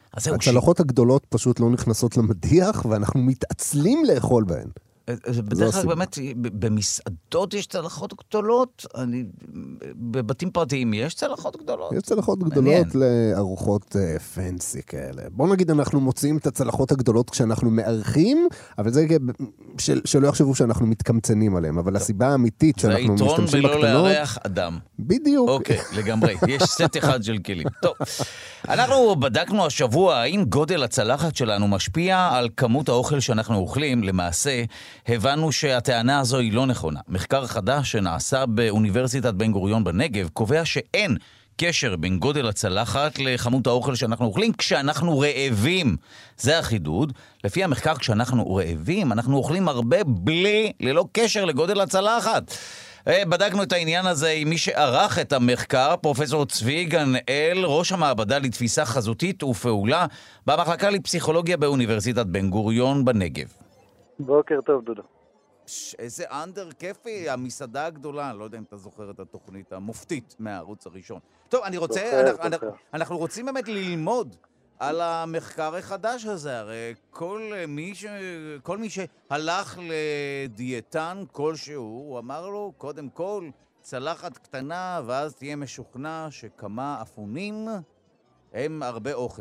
הצלחות הגדולות פשוט לא נכנסות למדיח, ואנחנו מתעצלים לאכול בהן. בדרך כלל באמת, במסעדות יש צלחות גדולות, בבתים פרטיים יש צלחות גדולות. יש צלחות גדולות לארוחות פנסי כאלה. בוא נגיד, אנחנו מוצאים את הצלחות הגדולות כשאנחנו מארחים, אבל זה שלא יחשבו שאנחנו מתקמצנים עליהם, אבל הסיבה האמיתית שאנחנו משתמשים בקטנות... זה יתרון בלא לארח אדם. בדיוק. אוקיי, לגמרי. יש סט אחד של כלים. טוב, אנחנו בדקנו השבוע האם גודל הצלחת שלנו משפיע על כמות האוכל שאנחנו אוכלים. למעשה, הבנו שהטענה הזו היא לא נכונה. מחקר חדש שנעשה באוניברסיטת בן גוריון בנגב קובע שאין קשר בין גודל הצלחת לכמות האוכל שאנחנו אוכלים כשאנחנו רעבים. זה החידוד. לפי המחקר, כשאנחנו רעבים, אנחנו אוכלים הרבה בלי, ללא קשר לגודל הצלחת. בדקנו את העניין הזה עם מי שערך את המחקר, פרופסור צבי גנאל, ראש המעבדה לתפיסה חזותית ופעולה במחלקה לפסיכולוגיה באוניברסיטת בן גוריון בנגב. בוקר טוב, דודו. איזה אנדר כיפי, המסעדה הגדולה, לא יודע אם אתה זוכר את התוכנית המופתית מהערוץ הראשון. טוב, אני רוצה, זוכר, אנחנו, זוכר. אנחנו רוצים באמת ללמוד על המחקר החדש הזה. הרי כל מי, ש... כל מי שהלך לדיאטן כלשהו, הוא אמר לו, קודם כל, צלחת קטנה, ואז תהיה משוכנע שכמה אפונים הם הרבה אוכל.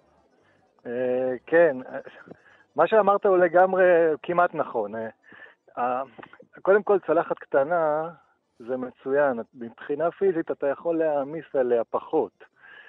כן, מה שאמרת הוא לגמרי כמעט נכון. קודם כל, צלחת קטנה זה מצוין. מבחינה פיזית אתה יכול להעמיס עליה פחות.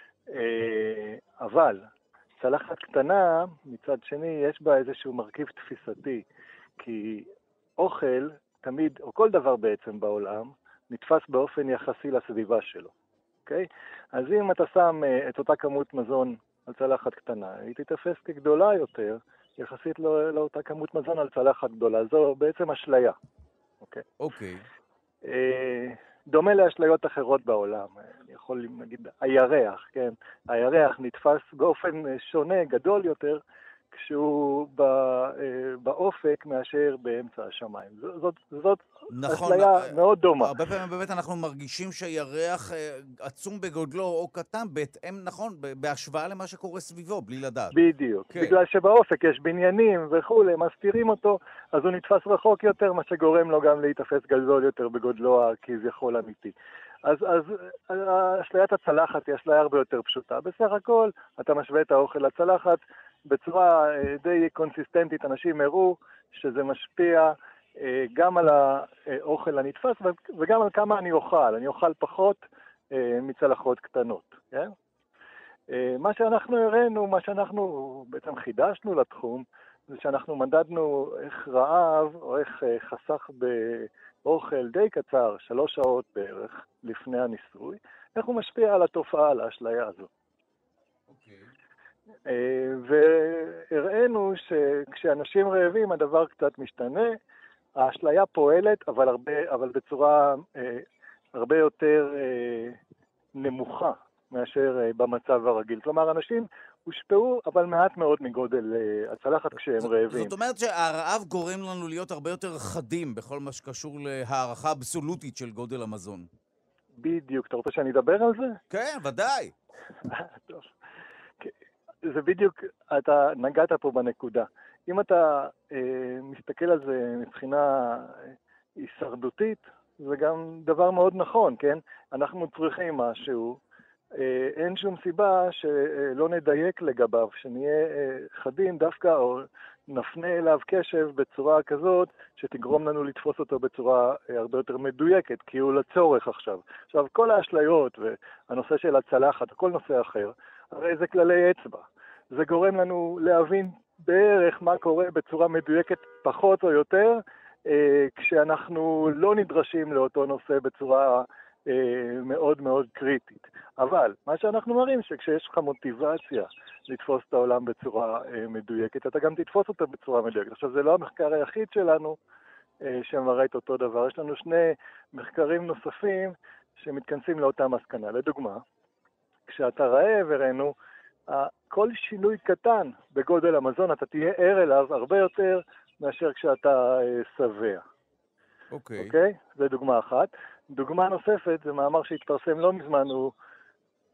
אבל צלחת קטנה, מצד שני, יש בה איזשהו מרכיב תפיסתי. כי אוכל, תמיד, או כל דבר בעצם בעולם, נתפס באופן יחסי לסביבה שלו. אוקיי? אז אם אתה שם את אותה כמות מזון על צלחת קטנה, היא תתפס כגדולה יותר, יחסית לא, לא אותה כמות מזון על צלחת גדולה. זו בעצם אשליה. אוקיי? אוקיי. אה, דומה לאשליות אחרות בעולם. אני יכול להגיד, הירח, כן? הירח נתפס באופן שונה, גדול יותר, כשהוא באופק מאשר באמצע השמיים. זאת, זאת נכון, אשליה מאוד דומה. הרבה פעמים באמת אנחנו מרגישים שהירח עצום בגודלו או קטן, בהתאם, נכון, בהשוואה למה שקורה סביבו, בלי לדעת. בדיוק. כן. בגלל שבאופק יש בניינים וכו', מסתירים אותו, אז הוא נתפס רחוק יותר, מה שגורם לו גם להתאפס גדול יותר בגודלו כביכול אמיתי. אז, אז אשליית הצלחת היא אשליה הרבה יותר פשוטה. בסך הכל, אתה משווה את האוכל לצלחת, בצורה די קונסיסטנטית אנשים הראו שזה משפיע גם על האוכל הנתפס וגם על כמה אני אוכל. אני אוכל פחות מצלחות קטנות. כן? מה שאנחנו הראינו, מה שאנחנו בעצם חידשנו לתחום, זה שאנחנו מדדנו איך רעב או איך חסך באוכל די קצר, שלוש שעות בערך לפני הניסוי, איך הוא משפיע על התופעה, על האשליה הזו. והראינו שכשאנשים רעבים הדבר קצת משתנה, האשליה פועלת, אבל, הרבה, אבל בצורה אה, הרבה יותר אה, נמוכה מאשר אה, במצב הרגיל. כלומר, אנשים הושפעו, אבל מעט מאוד מגודל אה, הצלחת כשהם רעבים. זאת אומרת שהרעב גורם לנו להיות הרבה יותר חדים בכל מה שקשור להערכה אבסולוטית של גודל המזון. בדיוק. אתה רוצה שאני אדבר על זה? כן, ודאי. טוב. זה בדיוק, אתה נגעת פה בנקודה. אם אתה אה, מסתכל על זה מבחינה הישרדותית, זה גם דבר מאוד נכון, כן? אנחנו צריכים משהו, אה, אין שום סיבה שלא נדייק לגביו, שנהיה אה, חדים דווקא, או נפנה אליו קשב בצורה כזאת, שתגרום לנו לתפוס אותו בצורה אה, הרבה יותר מדויקת, כי הוא לצורך עכשיו. עכשיו, כל האשליות והנושא של הצלחת, כל נושא אחר, הרי זה כללי אצבע. זה גורם לנו להבין בערך מה קורה בצורה מדויקת פחות או יותר, אה, כשאנחנו לא נדרשים לאותו נושא בצורה אה, מאוד מאוד קריטית. אבל מה שאנחנו מראים שכשיש לך מוטיבציה לתפוס את העולם בצורה אה, מדויקת, אתה גם תתפוס אותו בצורה מדויקת. עכשיו, זה לא המחקר היחיד שלנו אה, שמראה את אותו דבר. יש לנו שני מחקרים נוספים שמתכנסים לאותה מסקנה. לדוגמה, כשאתה רעב, הראינו, כל שינוי קטן בגודל המזון, אתה תהיה ער אליו הרבה יותר מאשר כשאתה שבע. אוקיי. אוקיי? זה דוגמה אחת. דוגמה נוספת, זה מאמר שהתפרסם לא מזמן, הוא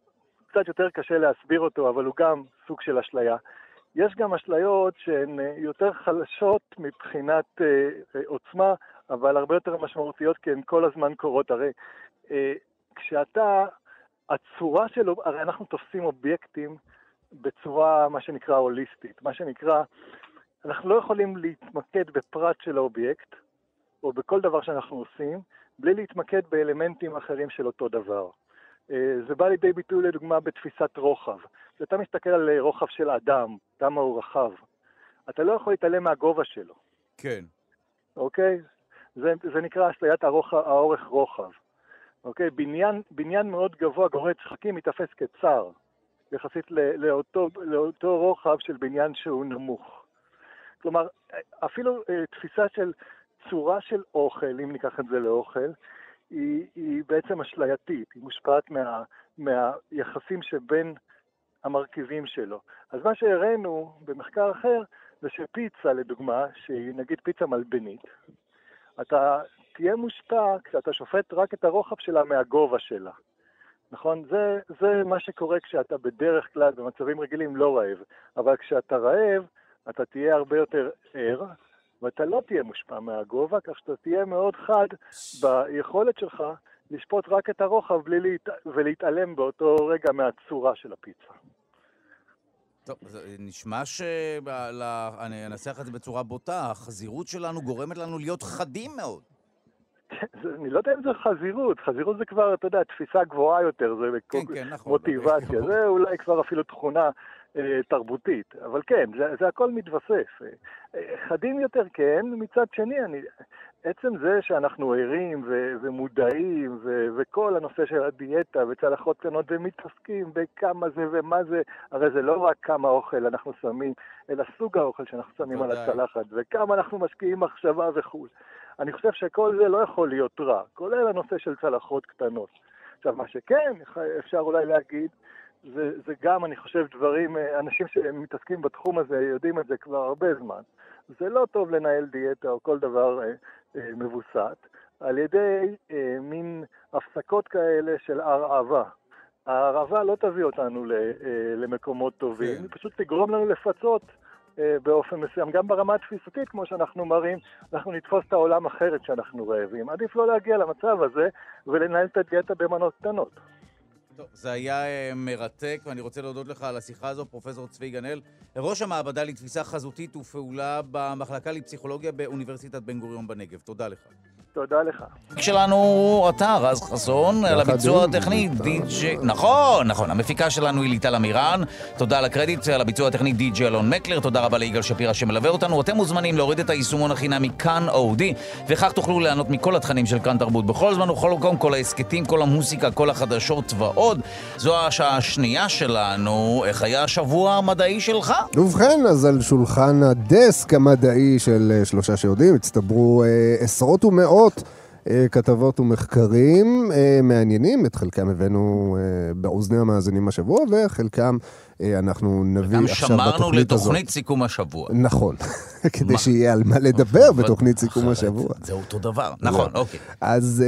קצת יותר קשה להסביר אותו, אבל הוא גם סוג של אשליה. יש גם אשליות שהן יותר חלשות מבחינת אה, עוצמה, אבל הרבה יותר משמעותיות, כי הן כל הזמן קורות. הרי אה, כשאתה, הצורה שלו, הרי אנחנו תופסים אובייקטים בצורה, מה שנקרא, הוליסטית. מה שנקרא, אנחנו לא יכולים להתמקד בפרט של האובייקט, או בכל דבר שאנחנו עושים, בלי להתמקד באלמנטים אחרים של אותו דבר. זה בא לידי ביטוי לדוגמה בתפיסת רוחב. כשאתה מסתכל על רוחב של אדם, כמה הוא רחב, אתה לא יכול להתעלם מהגובה שלו. כן. אוקיי? זה, זה נקרא אשליית האורך רוחב. אוקיי? בניין, בניין מאוד גבוה, גורם שחקים, מתאפס כצר, יחסית לאותו, לאותו רוחב של בניין שהוא נמוך. כלומר, אפילו תפיסה של צורה של אוכל, אם ניקח את זה לאוכל, היא, היא בעצם אשלייתית, היא מושפעת מה, מהיחסים שבין המרכיבים שלו. אז מה שהראינו במחקר אחר, זה שפיצה לדוגמה, שהיא נגיד פיצה מלבנית, אתה תהיה מושפע כשאתה שופט רק את הרוחב שלה מהגובה שלה. נכון? זה, זה מה שקורה כשאתה בדרך כלל במצבים רגילים לא רעב. אבל כשאתה רעב, אתה תהיה הרבה יותר ער, ואתה לא תהיה מושפע מהגובה, כך שאתה תהיה מאוד חד ביכולת שלך לשפוט רק את הרוחב בלי להת... ולהתעלם באותו רגע מהצורה של הפיצה. טוב, זה נשמע ש... אני אנסח את זה בצורה בוטה, החזירות שלנו גורמת לנו להיות חדים מאוד. אני לא יודע אם זה חזירות, חזירות זה כבר, אתה יודע, תפיסה גבוהה יותר, זה כן, כן, נכון, מוטיבציה, זה אולי כבר אפילו תכונה אה, תרבותית, אבל כן, זה, זה הכל מתווסף. אה, חדים יותר כן, מצד שני, אני, עצם זה שאנחנו ערים ו, ומודעים ו, וכל הנושא של הדיאטה וצלחות קטנות ומתעסקים בכמה זה ומה זה, הרי זה לא רק כמה אוכל אנחנו שמים, אלא סוג האוכל שאנחנו שמים על הצלחת, וכמה אנחנו משקיעים מחשבה וכו'. אני חושב שכל זה לא יכול להיות רע, כולל הנושא של צלחות קטנות. עכשיו, מה שכן, אפשר אולי להגיד, זה, זה גם, אני חושב, דברים, אנשים שמתעסקים בתחום הזה יודעים את זה כבר הרבה זמן. זה לא טוב לנהל דיאטה או כל דבר אה, אה, מבוסת, על ידי אה, מין הפסקות כאלה של הרעבה. הרעבה לא תביא אותנו ל, אה, למקומות טובים, היא פשוט תגרום לנו לפצות, באופן מסוים, גם ברמה התפיסתית, כמו שאנחנו מראים, אנחנו נתפוס את העולם אחרת שאנחנו רעבים. עדיף לא להגיע למצב הזה ולנהל את הדיאטה במנות קטנות. טוב, זה היה מרתק, ואני רוצה להודות לך על השיחה הזו, פרופסור צבי גנאל, ראש המעבדה לתפיסה חזותית ופעולה במחלקה לפסיכולוגיה באוניברסיטת בן גוריון בנגב. תודה לך. תודה לך. שלנו אתה, רז חסון, על הביצוע הטכני, די-ג'יי... נכון, נכון, המפיקה שלנו היא ליטל אמירן, תודה על הקרדיט, על הביצוע הטכני די-ג'יי אלון מקלר, תודה רבה ליגאל שפירא שמלווה אותנו, אתם מוזמנים להוריד את היישומון החינמי כאן אודי, וכך תוכלו ליהנות מכל התכנים של כאן תרבות, בכל זמן ובכל מקום, כל העסקטים, כל המוסיקה, כל החדשות ועוד. זו השעה השנייה שלנו, איך היה השבוע המדעי שלך? ובכן, אז על שולחן הדסק המדעי של שלושה שיודעים, הצטברו אה, עשרות ומאות כתבות ומחקרים מעניינים, את חלקם הבאנו באוזני המאזינים השבוע, וחלקם אנחנו נביא עכשיו בתוכנית הזאת. גם שמרנו לתוכנית סיכום השבוע. נכון, כדי שיהיה על מה לדבר בתוכנית סיכום השבוע. זה אותו דבר, נכון, אוקיי. אז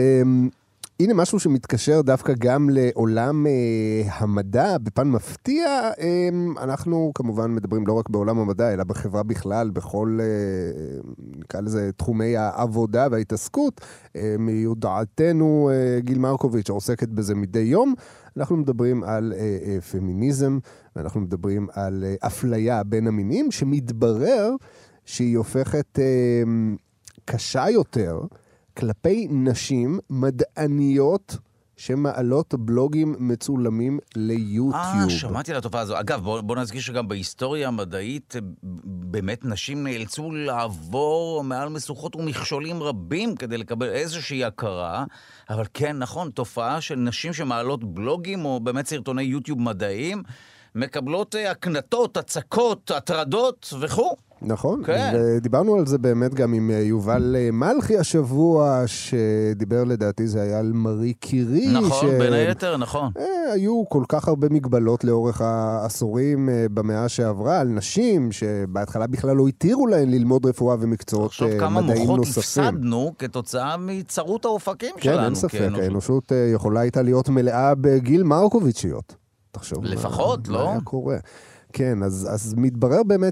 הנה משהו שמתקשר דווקא גם לעולם אה, המדע, בפן מפתיע, אה, אנחנו כמובן מדברים לא רק בעולם המדע, אלא בחברה בכלל, בכל, אה, נקרא לזה, תחומי העבודה וההתעסקות. אה, מיודעתנו אה, גיל מרקוביץ' שעוסקת בזה מדי יום, אנחנו מדברים על אה, אה, פמיניזם, ואנחנו מדברים על אה, אפליה בין המינים, שמתברר שהיא הופכת אה, קשה יותר, כלפי נשים מדעניות שמעלות בלוגים מצולמים ליוטיוב. אה, שמעתי על התופעה הזו. אגב, בוא, בוא נזכיר שגם בהיסטוריה המדעית באמת נשים נאלצו לעבור מעל משוכות ומכשולים רבים כדי לקבל איזושהי הכרה, אבל כן, נכון, תופעה של נשים שמעלות בלוגים או באמת סרטוני יוטיוב מדעיים, מקבלות הקנטות, הצקות, הטרדות וכו'. נכון, כן. ודיברנו על זה באמת גם עם יובל מלכי השבוע, שדיבר לדעתי זה היה על מארי קירי. נכון, ש... בין היתר, נכון. אה, היו כל כך הרבה מגבלות לאורך העשורים אה, במאה שעברה, על נשים שבהתחלה בכלל לא התירו להן ללמוד רפואה ומקצועות אה, מדעיים נוספים. עכשיו כמה מוחות הפסדנו כתוצאה מצרות האופקים כן, שלנו. אין ספק, האנושות אה, יכולה הייתה להיות מלאה בגיל מרקוביצ'יות. תחשוב. לפחות, מה, לא? מה היה קורה. כן, אז, אז מתברר באמת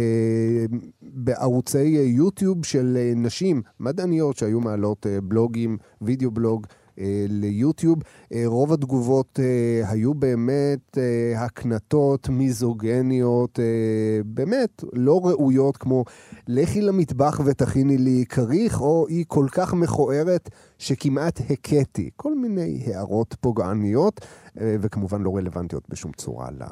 שבערוצי יוטיוב של נשים מדעניות שהיו מעלות בלוגים, וידאו בלוג, ליוטיוב, רוב התגובות היו באמת הקנטות מיזוגניות, באמת לא ראויות, כמו לכי למטבח ותכיני לי כריך, או היא כל כך מכוערת שכמעט הקטי. כל מיני הערות פוגעניות, וכמובן לא רלוונטיות בשום צורה ל...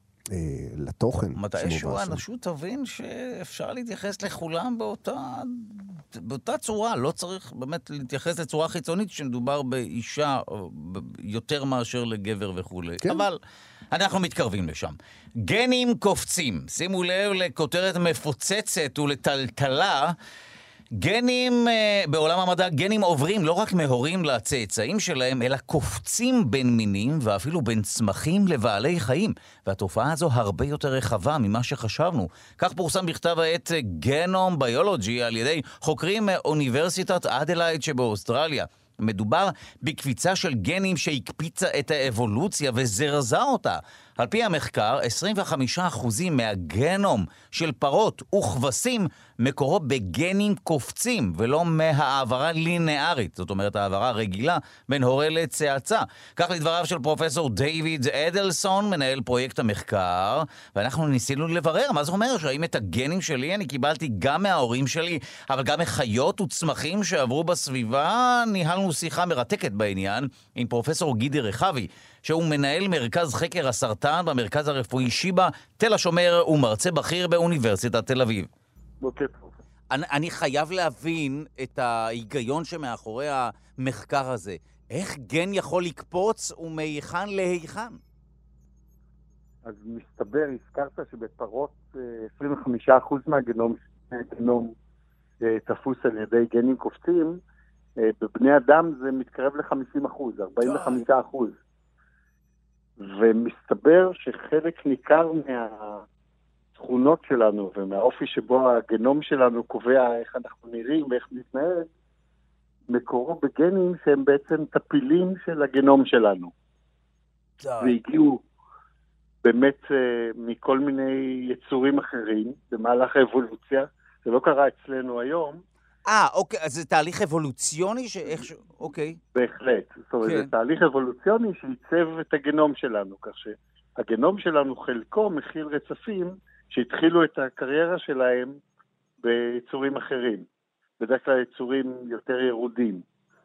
לתוכן. מתישהו האנושות תבין שאפשר להתייחס לכולם באותה, באותה צורה, לא צריך באמת להתייחס לצורה חיצונית שמדובר באישה יותר מאשר לגבר וכו'. כן. אבל אנחנו מתקרבים לשם. גנים קופצים, שימו לב לכותרת מפוצצת ולטלטלה. גנים, בעולם המדע, גנים עוברים לא רק מהורים לצאצאים שלהם, אלא קופצים בין מינים ואפילו בין צמחים לבעלי חיים. והתופעה הזו הרבה יותר רחבה ממה שחשבנו. כך פורסם בכתב העת גנום ביולוגי על ידי חוקרים מאוניברסיטת אדלייד שבאוסטרליה. מדובר בקפיצה של גנים שהקפיצה את האבולוציה וזרזה אותה. על פי המחקר, עשרים וחמישה אחוז מהגנום של פרות וכבשים מקורו בגנים קופצים, ולא מהעברה לינארית, זאת אומרת העברה רגילה בין הורה לצאצא. כך לדבריו של פרופסור דיוויד אדלסון, מנהל פרויקט המחקר, ואנחנו ניסינו לברר מה זה אומר, שהאם את הגנים שלי אני קיבלתי גם מההורים שלי, אבל גם מחיות וצמחים שעברו בסביבה. ניהלנו שיחה מרתקת בעניין עם פרופסור גידי רחבי, שהוא מנהל מרכז חקר הסרטן במרכז הרפואי שיבא, תל השומר, ומרצה בכיר באוניברסיטת תל אביב. בוקר. אני, אני חייב להבין את ההיגיון שמאחורי המחקר הזה. איך גן יכול לקפוץ ומהיכן להיכן? אז מסתבר, הזכרת שבפרות עשרים וחמישה אחוז מהגנום, מהגנום תפוס על ידי גנים קופצים, בבני אדם זה מתקרב ל-חמישים אחוז, ארבעים וחמישה אחוז. ומסתבר שחלק ניכר מהתכונות שלנו ומהאופי שבו הגנום שלנו קובע איך אנחנו נראים ואיך נתנהג, מקורו בגנים שהם בעצם טפילים של הגנום שלנו. והגיעו באמת מכל מיני יצורים אחרים במהלך האבולוציה. זה לא קרה אצלנו היום. אה, אוקיי, אז זה תהליך אבולוציוני שאיך ש... אוקיי. בהחלט. זאת אומרת, זה תהליך אבולוציוני שייצב את הגנום שלנו, כך שהגנום שלנו חלקו מכיל רצפים שהתחילו את הקריירה שלהם ביצורים אחרים. בדרך כלל יצורים יותר ירודים.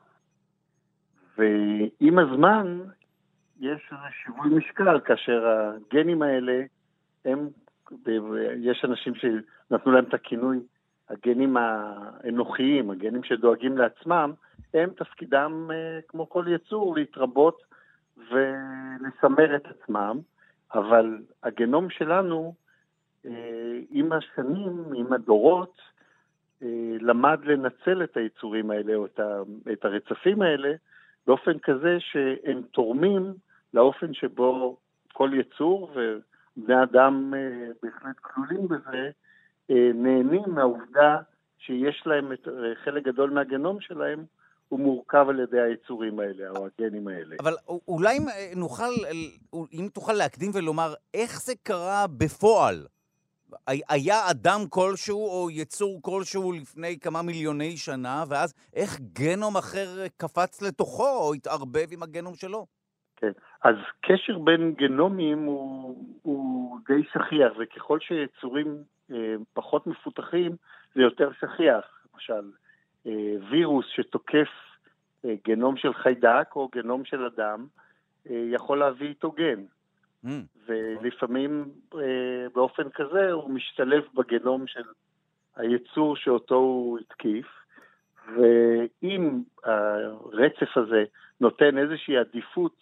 ועם הזמן יש שיווי משקל, כאשר הגנים האלה, הם, יש אנשים שנתנו להם את הכינוי, הגנים האנוכיים, הגנים שדואגים לעצמם, הם תפקידם, כמו כל יצור, להתרבות ולסמר את עצמם, אבל הגנום שלנו, עם השנים, עם הדורות, למד לנצל את היצורים האלה, או את הרצפים האלה, באופן כזה שהם תורמים לאופן שבו כל יצור, ובני אדם בהחלט כלולים בזה, נהנים מהעובדה שיש להם את חלק גדול מהגנום שלהם, הוא מורכב על ידי היצורים האלה, או הגנים האלה. אבל אולי נוכל, אם תוכל להקדים ולומר, איך זה קרה בפועל? היה אדם כלשהו או יצור כלשהו לפני כמה מיליוני שנה, ואז איך גנום אחר קפץ לתוכו או התערבב עם הגנום שלו? כן, אז קשר בין גנומים הוא, הוא די שכיח, וככל שיצורים אה, פחות מפותחים, זה יותר שכיח. למשל, אה, וירוס שתוקף אה, גנום של חיידק או גנום של אדם, אה, יכול להביא איתו גן. Mm. ולפעמים אה, באופן כזה הוא משתלב בגנום של היצור שאותו הוא התקיף, ואם הרצף הזה נותן איזושהי עדיפות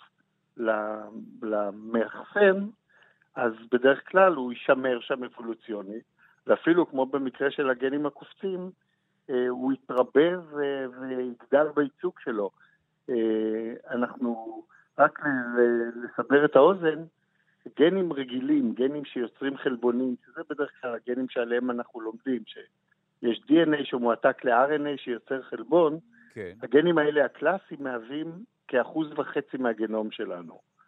למאחסן, אז בדרך כלל הוא יישמר שם אבולוציונית, ואפילו כמו במקרה של הגנים הקופצים, הוא יתרבה ויגדל בייצוג שלו. אנחנו, רק לסבר את האוזן, גנים רגילים, גנים שיוצרים חלבונים, שזה בדרך כלל הגנים שעליהם אנחנו לומדים, שיש די אן איי שמועתק ל-אר אן איי שיוצר חלבון, כן. הגנים האלה הקלאסיים מהווים כאחוז וחצי מהגנום שלנו.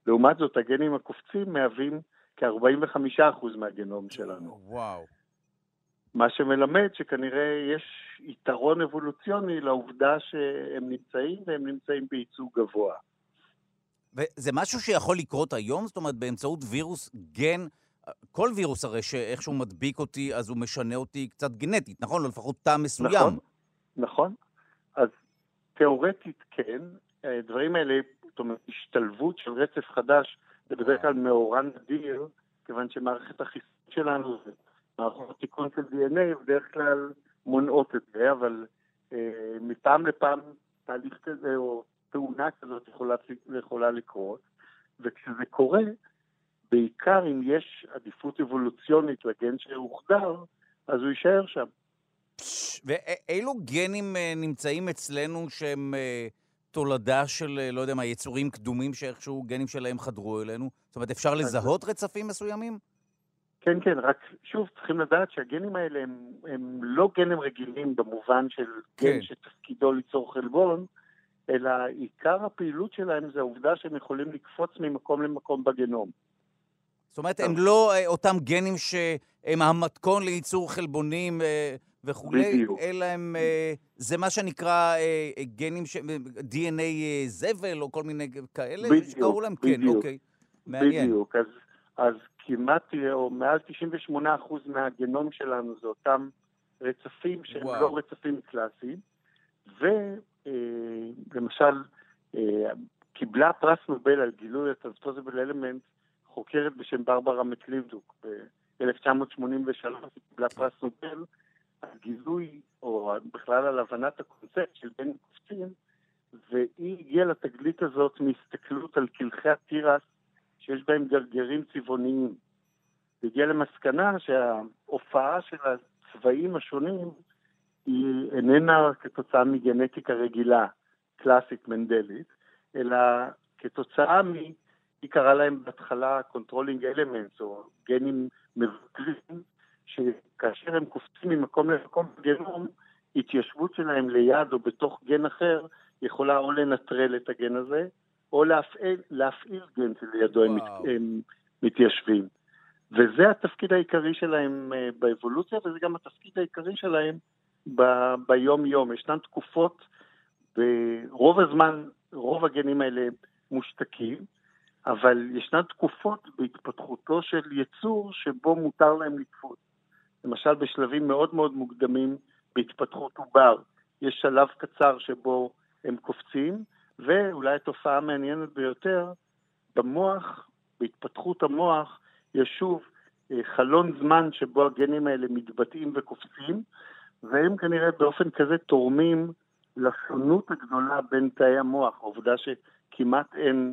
לעומת זאת, הגנים הקופצים מהווים כ-ארבעים וחמישה אחוז מהגנום שלנו. וואו. מה שמלמד שכנראה יש יתרון אבולוציוני לעובדה שהם נמצאים, והם נמצאים בייצוג גבוה. וזה משהו שיכול לקרות היום? זאת אומרת, באמצעות וירוס גן, כל וירוס הרי שאיכשהו מדביק אותי, אז הוא משנה אותי קצת גנטית, נכון? לא לפחות תא מסוים. נכון, נכון. אז תיאורטית כן, הדברים האלה, זאת אומרת, השתלבות של רצף חדש, זה בדרך כלל מאורע נדיר, כיוון שמערכת החיסון שלנו, מערכות תיקון של די אן איי, בדרך כלל מונעות את זה, אבל אה, מפעם לפעם תהליך כזה, או תאונה כזאת יכולה, יכולה לקרות, וכשזה קורה, בעיקר אם יש עדיפות אבולוציונית לגן שהוחדר, אז הוא יישאר שם. ואילו גנים נמצאים אצלנו שהם תולדה של, לא יודע מה, יצורים קדומים שאיכשהו גנים שלהם חדרו אלינו? זאת אומרת, אפשר לזהות רצפים מסוימים? כן, כן, רק שוב צריכים לדעת שהגנים האלה הם, הם לא גנים רגילים במובן של כן. גן שתפקידו ליצור חלבון, אלא עיקר הפעילות שלהם זה העובדה שהם יכולים לקפוץ ממקום למקום בגנום. זאת אומרת, הם לא אותם גנים שהם המתכון לייצור חלבונים וכולי, אלא הם, זה מה שנקרא גנים, די אן איי זבל או כל מיני כאלה? שקראו להם? כן, אוקיי. מעניין. בדיוק, אז, אז כמעט או מעל תשעים ושמונה אחוז מהגנום שלנו זה אותם רצפים שהם וואו. לא רצפים קלאסיים, ולמשל, קיבלה פרס נובל על גילוי הטרנספוזיבל אלמנט, חוקרת בשם ברברה מקליבדוק, ב-אלף תשע מאות שמונים ושלוש, היא קיבלה פרס נובל על גילוי, או בכלל על הבנת הקונספט של בין קופצים, והיא הגיעה לתגלית הזאת מהסתכלות על קלחי התירס, שיש בהם גרגרים צבעוניים. היא הגיעה למסקנה שההופעה של הצבעים השונים, היא איננה כתוצאה מגנטיקה רגילה, קלאסית מנדלית, אלא כתוצאה מ... היא קראה להם בהתחלה controlling elements, או גנים מבקרים, שכאשר הם קופצים ממקום למקום בגנום, התיישבות שלהם ליד או בתוך גן אחר, יכולה או לנטרל את הגן הזה, או להפעיל, להפעיל גן שלידו הם, הם מתיישבים. וזה התפקיד העיקרי שלהם באבולוציה, וזה גם התפקיד העיקרי שלהם ב- ביום-יום. ישנן תקופות, ברוב הזמן, רוב הגנים האלה מושתקים, אבל ישנן תקופות בהתפתחותו של יצור שבו מותר להם לקפוץ. למשל בשלבים מאוד מאוד מוקדמים בהתפתחות עובר. יש שלב קצר שבו הם קופצים, ואולי התופעה המעניינת ביותר, במוח, בהתפתחות המוח, יש שוב חלון זמן שבו הגנים האלה מתבטאים וקופצים, והם כנראה באופן כזה תורמים לשונות הגדולה בין תאי המוח, העובדה שכמעט אין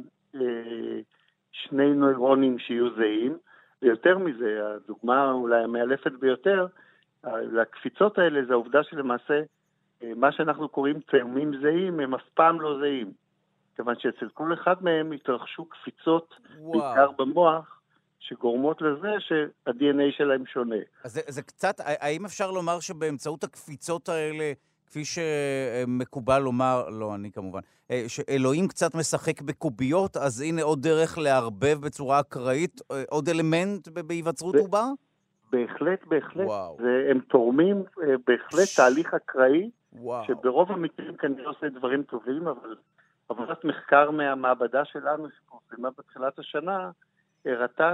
שני נוירונים שיהיו זהים, ויותר מזה, הדוגמה אולי המאלפת ביותר, לקפיצות האלה זה העובדה שלמעשה, מה שאנחנו קוראים תאומים זהים, הם אף פעם לא זהים. כיוון שאצל כל אחד מהם התרחשו קפיצות, וואו. בעיקר במוח, שגורמות לזה שה-די אן איי שלהם שונה. אז זה, זה קצת, האם אפשר לומר שבאמצעות הקפיצות האלה, כפי שמקובל לומר, לא אני כמובן, שאלוהים קצת משחק בקוביות, אז הנה עוד דרך להרבב בצורה אקראית, עוד אלמנט בהיווצרות עובר? בהחלט, בהחלט. זה, הם תורמים בהחלט תהליך אקראי, שברוב המקרים כנראה עושה דברים טובים, אבל עבודת מחקר מהמעבדה שלנו, שפורסמה בתחילת השנה, הראתה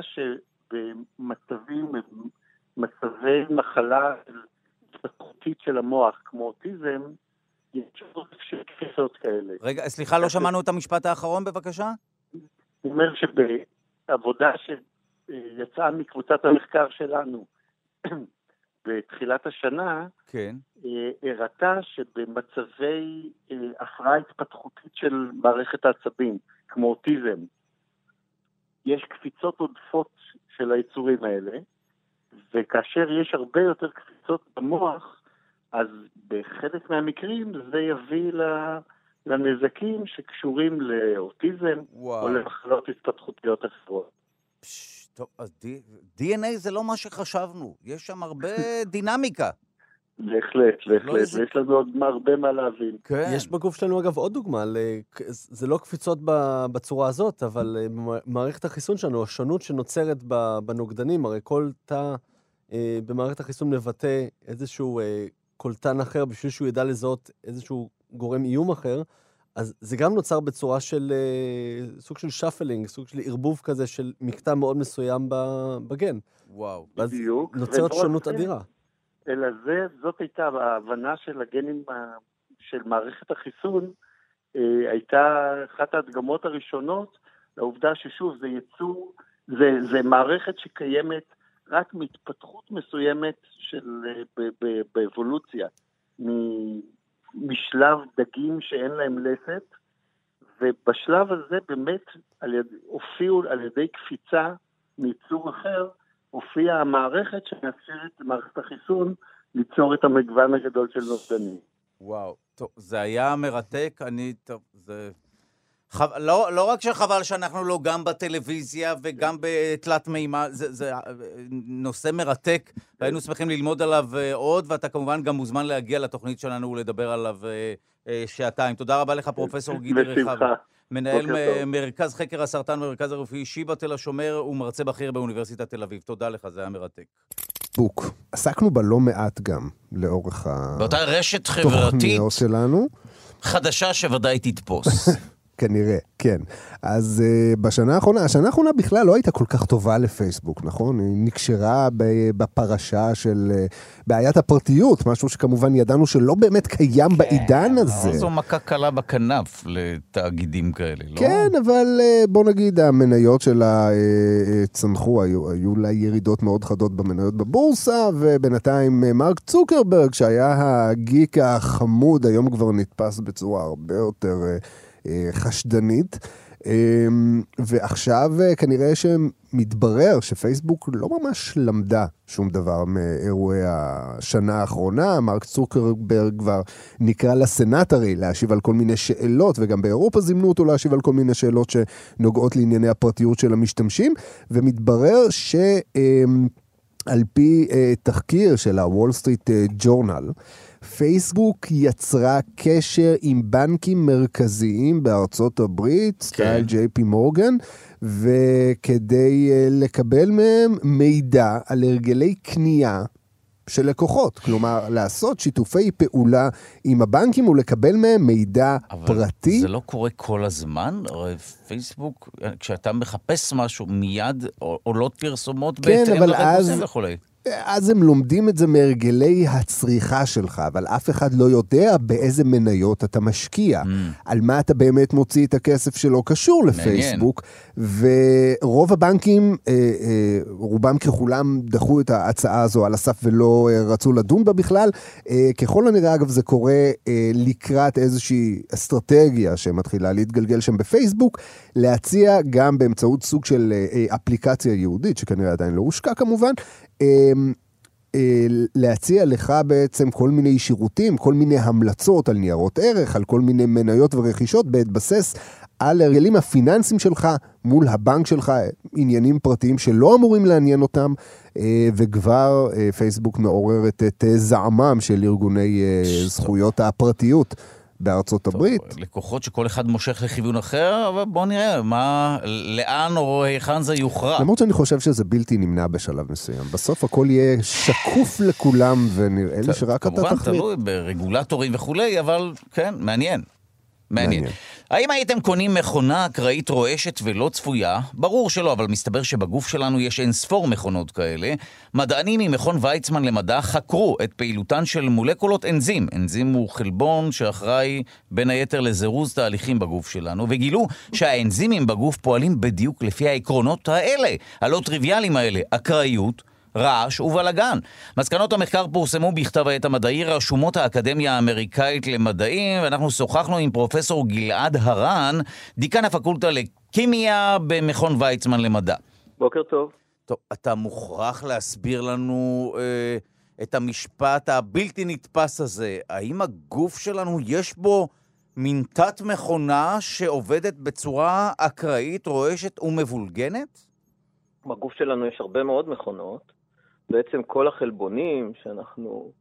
שבמצבים, מצבי מחלה התפתחותית של המוח, כמו אוטיזם, יש עוד קפיצות כאלה. רגע, סליחה, לא שמענו את המשפט האחרון, בבקשה? הוא אומר שבעבודה שיצאה מקבוצת המחקר שלנו בתחילת השנה, כן. הראתה שבמצבי הפרעה התפתחותית של מערכת העצבים, כמו אוטיזם, יש קפיצות עודפות של היצורים האלה, וכאשר יש הרבה יותר קפיצות במוח, אז בחלק מהמקרים זה יביא לנזקים שקשורים לאוטיזם, וואו. או למחלות התפתחותיות אחרות. טוב, אז די אן איי זה לא מה שחשבנו, יש שם הרבה דינמיקה. בהחלט, בהחלט, ויש לנו עוד הרבה מה להבין. יש בגוף שלנו אגב עוד דוגמה, זה לא קפיצות בצורה הזאת, אבל מערכת החיסון שלנו, השונות שנוצרת בנוגדנים, הרי כל תא במערכת החיסון מבטא איזשהו קולטן אחר, בשביל שהוא ידע לזהות איזשהו גורם איום אחר, אז זה גם נוצר בצורה של סוג של שפלינג, סוג של ערבוב כזה של מקטע מאוד מסוים בגן. וואו. בדיוק. נוצרת שונות אדירה. אלא זה, זאת הייתה ההבנה של הגנים של מערכת החיסון, הייתה אחת ההדגמות הראשונות, לעובדה ששוב זה יצור, זה, זה מערכת שקיימת רק מהתפתחות מסוימת של, ב, ב, באבולוציה, משלב דגים שאין להם לסת, ובשלב הזה באמת על יד, הופיעו על ידי קפיצה מיצור אחר, הופיעה המערכת שמאפשרת למערכת החיסון ליצור את המגוון הגדול של נוגדנים. וואו, טוב, זה היה מרתק, אני, טוב, זה... חו... לא, לא רק שחבל שאנחנו לא גם בטלוויזיה וגם בתלת מימה, זה, זה נושא מרתק, והיינו שמחים ללמוד עליו עוד, ואתה כמובן גם מוזמן להגיע לתוכנית שלנו ולדבר עליו שעתיים. תודה רבה לך, פרופסור גידי רחבי. מנהל מרכז חקר הסרטן במרכז הרפואי שיבא תל השומר ומרצה בכיר באוניברסיטת תל אביב. תודה לך, זה היה מרתק. בוק. עסקנו בה לא מעט גם לאורך באותה רשת חברתית שלנו. חדשה שוודאי תתפוס. כנראה, כן. אז uh, בשנה האחרונה, השנה האחרונה בכלל לא הייתה כל כך טובה לפייסבוק, נכון? היא נקשרה בפרשה של uh, בעיית הפרטיות, משהו שכמובן ידענו שלא באמת קיים כן, בעידן הזה. זו מכה קלה בכנף לתאגידים כאלה, לא? כן, אבל uh, בוא נגיד, המניות שלה uh, צנחו, היו, היו לה ירידות מאוד חדות במניות בבורסה, ובינתיים uh, מרק צוקרברג, שהיה הגיק החמוד, היום כבר נתפס בצורה הרבה יותר... Uh, חשדנית, ועכשיו כנראה שמתברר שפייסבוק לא ממש למדה שום דבר מאירועי השנה האחרונה. מרק צוקרברג כבר נקרא לסנאטרי להשיב על כל מיני שאלות, וגם באירופה זימנו אותו להשיב על כל מיני שאלות שנוגעות לענייני הפרטיות של המשתמשים, ומתברר שעל פי תחקיר של הוול סטריט ג'ורנל, פייסבוק יצרה קשר עם בנקים מרכזיים בארצות הברית, סטייל ג'יי פי מורגן, וכדי לקבל מהם מידע על הרגלי קנייה של לקוחות. כלומר, לעשות שיתופי פעולה עם הבנקים ולקבל מהם מידע פרטי. אבל זה לא קורה כל הזמן? הרי פייסבוק, כשאתה מחפש משהו מיד, עולות פרסומות בהתאם לחיפושים וכולי. אז הם לומדים את זה מהרגלי הצריכה שלך, אבל אף אחד לא יודע באיזה מניות אתה משקיע, mm. על מה אתה באמת מוציא את הכסף שלא קשור לפייסבוק, ורוב הבנקים, אה, אה, רובם ככולם דחו את ההצעה הזו על הסף ולא אה, רצו לדון בה בכלל. אה, ככל הנראה, אגב, זה קורה אה, לקראת איזושהי אסטרטגיה שמתחילה להתגלגל שם בפייסבוק, להציע גם באמצעות סוג של אה, אפליקציה יהודית, שכנראה עדיין לא הושקע כמובן, להציע לך בעצם כל מיני שירותים, כל מיני המלצות על ניירות ערך, על כל מיני מניות ורכישות, בהתבסס על הרגלים הפיננסיים שלך מול הבנק שלך, עניינים פרטיים שלא אמורים לעניין אותם, וכבר פייסבוק מעוררת את זעמם של ארגוני זכויות הפרטיות בארצות הברית. לקוחות שכל אחד מושך לכיוון אחר, אבל בוא נראה מה, לאן או היכן זה יוכרע. למרות שאני חושב שזה בלתי נמנע בשלב מסוים. בסוף הכל יהיה שקוף לכולם, ונראה לי שרק אתה תחליט. כמובן, תלוי ברגולטורים וכולי, אבל כן, מעניין. מעניין. האם הייתם קונים מכונה אקראית רועשת ולא צפויה? ברור שלא, אבל מסתבר שבגוף שלנו יש אין ספור מכונות כאלה. מדענים ממכון ויצמן למדע חקרו את פעילותן של מולקולות אנזים. אנזים הוא חלבון שאחראי בין היתר לזירוז תהליכים בגוף שלנו, וגילו שהאנזימים בגוף פועלים בדיוק לפי העקרונות האלה, הלא טריוויאליים האלה, אקראיות, רעש ובלגן. מסקנות המחקר פורסמו בכתב העת המדעי רשומות האקדמיה האמריקאית למדעים, ואנחנו שוחחנו עם פרופסור גלעד הרן, דיקן הפקולטה לכימיה במכון ויצמן למדע. בוקר טוב. טוב, אתה מוכרח להסביר לנו אה, את המשפט הבלתי נתפס הזה. האם הגוף שלנו יש בו מין תת מכונה שעובדת בצורה אקראית, רועשת ומבולגנת? בגוף שלנו יש הרבה מאוד מכונות. בעצם כל החלבונים שאנחנו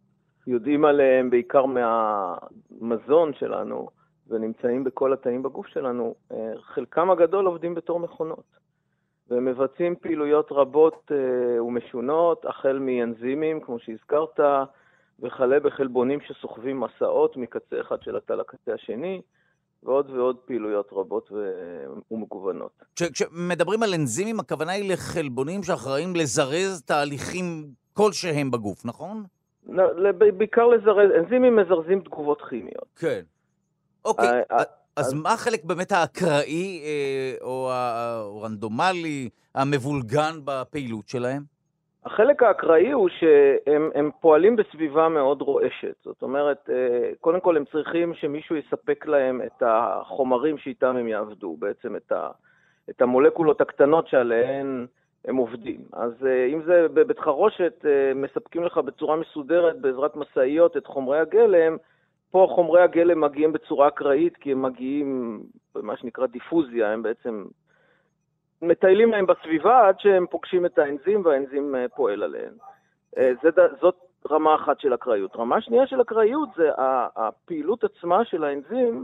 יודעים עליהם בעיקר מהמזון שלנו, ונמצאים בכל התאים בגוף שלנו, חלקם הגדול עובדים בתור מכונות. והם מבצעים פעילויות רבות ומשונות, החל מאנזימים, כמו שהזכרת, וכלה בחלבונים שסוחבים מסעות מקצה אחד של התא לקצה השני, ועוד ועוד פעילויות רבות ומגוונות. כשמדברים על אנזימים, הכוונה היא לחלבונים שאחראים לזרז תהליכים כלשהם בגוף, נכון? בעיקר לזרז, אנזימים מזרזים תגובות כימיות. כן. אוקיי, אז מה החלק באמת האקראי או הרנדומלי, המבולגן בפעילות שלהם? החלק האקראי הוא שהם פועלים בסביבה מאוד רועשת. זאת אומרת, קודם כל הם צריכים שמישהו יספק להם את החומרים שאיתם הם יעבדו, בעצם את, ה, את המולקולות הקטנות שעליהן הם עובדים. אז אם זה בבית חרושת, מספקים לך בצורה מסודרת בעזרת מסעיות את חומרי הגלם, פה חומרי הגלם מגיעים בצורה אקראית, כי הם מגיעים במה שנקרא דיפוזיה, הם בעצם מטיילים להם בסביבה עד שהם פוגשים את האנזים והאנזים פועל עליהם. זאת רמה אחת של אקראיות. רמה שנייה של אקראיות זה הפעילות עצמה של האנזים,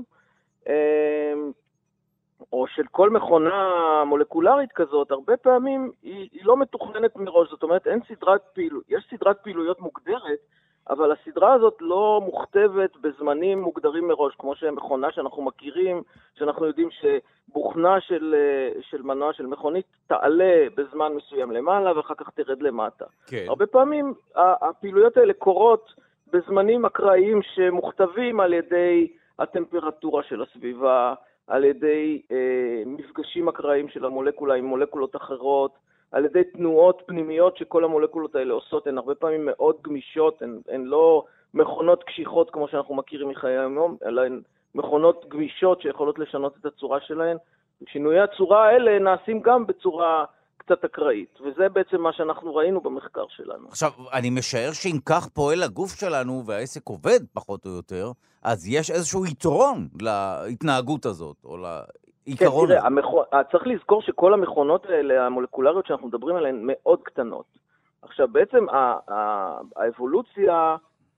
או של כל מכונה מולקולרית כזאת, הרבה פעמים היא, היא לא מתוכננת מראש, זאת אומרת אין סדרת פעילות, יש סדרת פעילויות מוגדרת, אבל הסדרה הזאת לא מוכתבת בזמנים מוגדרים מראש, כמו שמכונה שאנחנו מכירים, שאנחנו יודעים שבוכנה של, של מנוע של מכונית תעלה בזמן מסוים למעלה, ואחר כך תרד למטה. כן. הרבה פעמים הפעילויות האלה קורות בזמנים אקראיים שמוכתבים על ידי הטמפרטורה של הסביבה, על ידי אה, מפגשים אקראיים של המולקולה עם מולקולות אחרות, על ידי תנועות פנימיות שכל המולקולות האלה עושות, הן הרבה פעמים מאוד גמישות, הן, הן לא מכונות קשיחות כמו שאנחנו מכירים מחיי היום, אלא הן מכונות גמישות שיכולות לשנות את הצורה שלהן. שינויי הצורה האלה נעשים גם בצורה קצת אקראית, וזה בעצם מה שאנחנו ראינו במחקר שלנו. עכשיו, אני משער שאם כך פועל הגוף שלנו והעסק עובד פחות או יותר, אז יש איזשהו יתרון להתנהגות הזאת, או לעיקרון. כן, תראה, המכו... צריך לזכור שכל המכונות האלה, המולקולריות שאנחנו מדברים עליהן, מאוד קטנות. עכשיו, בעצם ה... ה... האבולוציה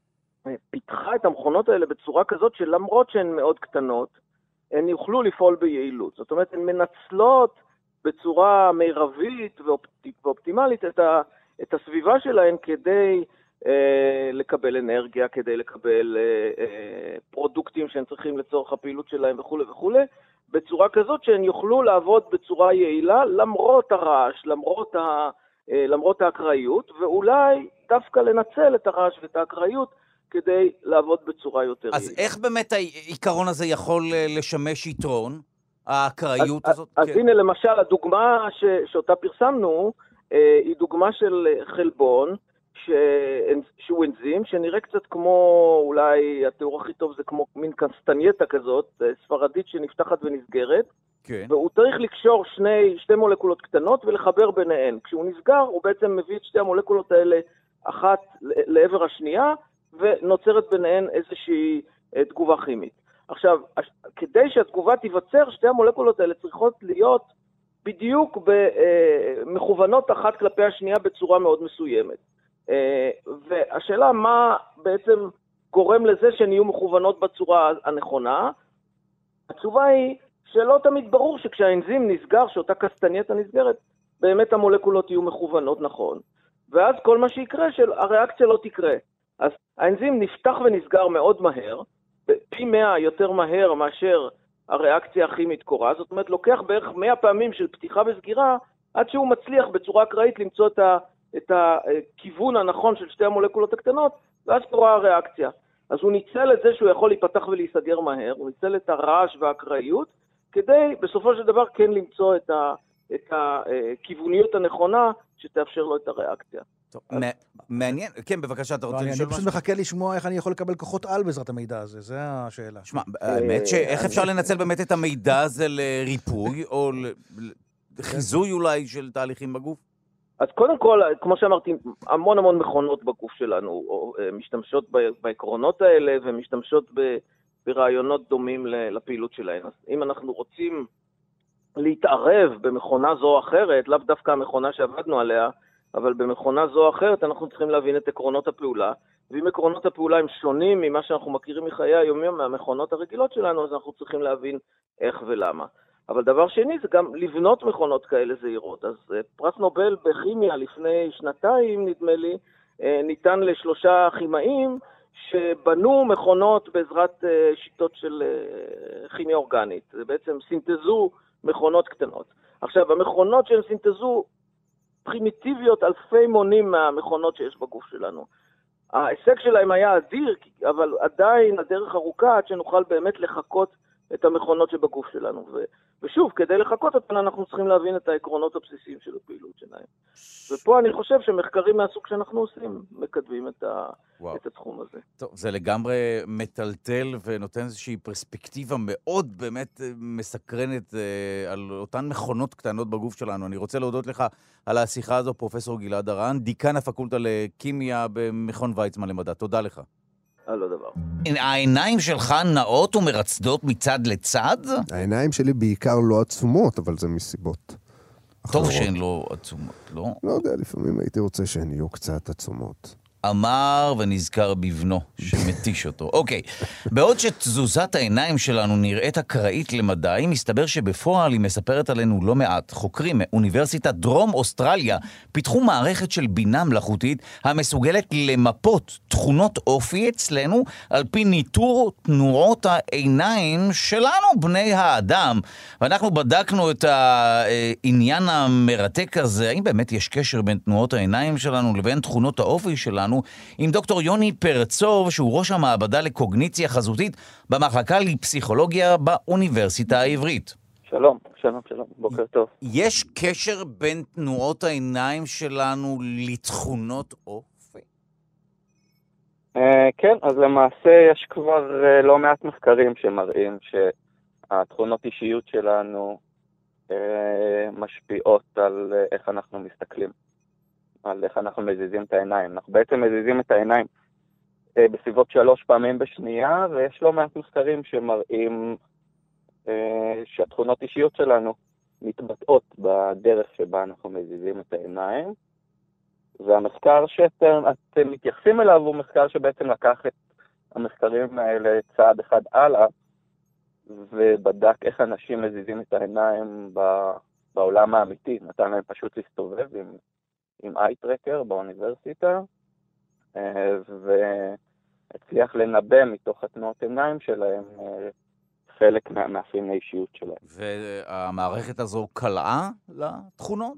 פיתחה את המכונות האלה בצורה כזאת שלמרות שהן מאוד קטנות, הן יוכלו לפעול ביעילות. זאת אומרת, הן מנצלות בצורה מירבית ואופטימלית את, ה, את הסביבה שלהן כדי אה, לקבל אנרגיה, כדי לקבל אה, אה, פרודוקטים שהן צריכים לצורך הפעילות שלהן וכו' וכו', בצורה כזאת שהן יוכלו לעבוד בצורה יעילה למרות הרעש, למרות, ה, אה, למרות האקראיות, ואולי דווקא לנצל את הרעש ואת האקראיות כדי לעבוד בצורה יותר אז יעילה. איך באמת העיקרון הזה יכול לשמש יתרון? האקראיות אז, הזאת? אז כן. הנה למשל, הדוגמה ש, שאותה פרסמנו, אה, היא דוגמה של חלבון, ש, שהוא אנזים, שנראה קצת כמו, אולי התיאור הכי טוב זה כמו מין קסטנייטה כזאת, ספרדית שנפתחת ונסגרת, כן. והוא צריך לקשור שני, שתי מולקולות קטנות ולחבר ביניהן. כשהוא נסגר, הוא בעצם מביא את שתי המולקולות האלה אחת לעבר השנייה, ונוצרת ביניהן איזושהי אה, תגובה כימית. עכשיו, כדי שהתגובה תיווצר, שתי המולקולות האלה צריכות להיות בדיוק מכוונות אחת כלפי השנייה בצורה מאוד מסוימת. והשאלה מה בעצם גורם לזה שהן יהיו מכוונות בצורה הנכונה, התשובה היא שלא תמיד ברור שכשהאנזים נסגר, שאותה קסטנייטה נסגרת, באמת המולקולות יהיו מכוונות נכון. ואז כל מה שיקרה, שהריאקציה לא תקרה. אז האנזים נפתח ונסגר מאוד מהר, פי מאה יותר מהר מאשר הריאקציה הכימית קורה, זאת אומרת, לוקח בערך מאה פעמים של פתיחה וסגירה, עד שהוא מצליח בצורה אקראית למצוא את, ה, את הכיוון הנכון של שתי המולקולות הקטנות, ואז קורה הריאקציה. אז הוא ניצל את זה שהוא יכול להיפתח ולהיסגר מהר, הוא ניצל את הרעש והאקראיות, כדי בסופו של דבר כן למצוא את, ה, את הכיווניות הנכונה שתאפשר לו את הריאקציה. טוב, מעניין, כן, בבקשה, אתה רוצה לשאול משהו? אני פשוט מחכה לשמוע איך אני יכול לקבל כוחות על בעזרת המידע הזה, זה השאלה. שמע, האמת שאיך אפשר לנצל באמת את המידע הזה לריפוי, או לחיזוי אולי של תהליכים בגוף? אז קודם כל, כמו שאמרתי, המון המון מכונות בגוף שלנו משתמשות בעקרונות האלה, ומשתמשות ברעיונות דומים לפעילות שלהן. אז אם אנחנו רוצים להתערב במכונה זו או אחרת, לאו דווקא המכונה שעבדנו עליה, אבל במכונה זו או אחרת אנחנו צריכים להבין את עקרונות הפעולה, ואם עקרונות הפעולה הם שונים ממה שאנחנו מכירים מחיי היומיום, מהמכונות הרגילות שלנו, אז אנחנו צריכים להבין איך ולמה. אבל דבר שני זה גם לבנות מכונות כאלה זהירות. אז פרס נובל בכימיה לפני שנתיים, נדמה לי, ניתן לשלושה כימאים שבנו מכונות בעזרת שיטות של כימיה אורגנית. זה בעצם סינתזו מכונות קטנות. עכשיו, המכונות שהן סינתזו פרימיטיביות אלפי מונים מהמכונות שיש בגוף שלנו. ההישג שלהם היה אדיר, אבל עדיין הדרך ארוכה עד שנוכל באמת לחכות את המכונות שבגוף שלנו. ו... ושוב, כדי לחכות אותן אנחנו צריכים להבין את העקרונות הבסיסיים של הפעילות שלהם. ופה אני חושב שמחקרים מהסוג שאנחנו עושים מקדמים את, ה... את התחום הזה. טוב, זה לגמרי מטלטל ונותן איזושהי פרספקטיבה מאוד באמת מסקרנת אה, על אותן מכונות קטנות בגוף שלנו. אני רוצה להודות לך על השיחה הזו, פרופסור גלעד הרן, דיקן הפקולטה לכימיה במכון ויצמן למדע. תודה לך. לא דבר. העיניים שלך נעות ומרצדות מצד לצד? העיניים שלי בעיקר לא עצומות, אבל זה מסיבות טוב אחרות. שהן לא עצומות, לא? לא יודע, לפעמים הייתי רוצה שהן יהיו קצת עצומות. אמר ונזכר בבנו, שמתיש אותו. אוקיי, בעוד שתזוזת העיניים שלנו נראית אקראית למדי, מסתבר שבפועל היא מספרת עלינו לא מעט. חוקרים מאוניברסיטת דרום אוסטרליה פיתחו מערכת של בינה מלאכותית המסוגלת למפות תכונות אופי אצלנו על פי ניטור תנועות העיניים שלנו, בני האדם. ואנחנו בדקנו את העניין המרתק הזה, האם באמת יש קשר בין תנועות העיניים שלנו לבין תכונות האופי שלנו, עם דוקטור יוני פרצוב, שהוא ראש המעבדה לקוגניציה חזותית במחלקה לפסיכולוגיה באוניברסיטה העברית. שלום, שלום, שלום, בוקר טוב. יש קשר בין תנועות העיניים שלנו לתכונות אופי? כן, אז למעשה יש כבר לא מעט מחקרים שמראים שהתכונות אישיות שלנו משפיעות על איך אנחנו מסתכלים. על איך אנחנו מזיזים את העיניים. אנחנו בעצם מזיזים את העיניים אה, בסביבות שלוש פעמים בשנייה, ויש לא מעט מחקרים שמראים אה, שהתכונות אישיות שלנו מתבטאות בדרך שבה אנחנו מזיזים את העיניים. והמחקר שאתם אתם מתייחסים אליו הוא מחקר שבעצם לקח את המחקרים האלה צעד אחד הלאה, ובדק איך אנשים מזיזים את העיניים בעולם האמיתי. נתן להם פשוט להסתובב עם עם אייטרקר באוניברסיטה, והצליח לנבא מתוך התנועות עיניים שלהם חלק מהמאפייני האישיות שלהם. והמערכת הזו קלעה לתכונות?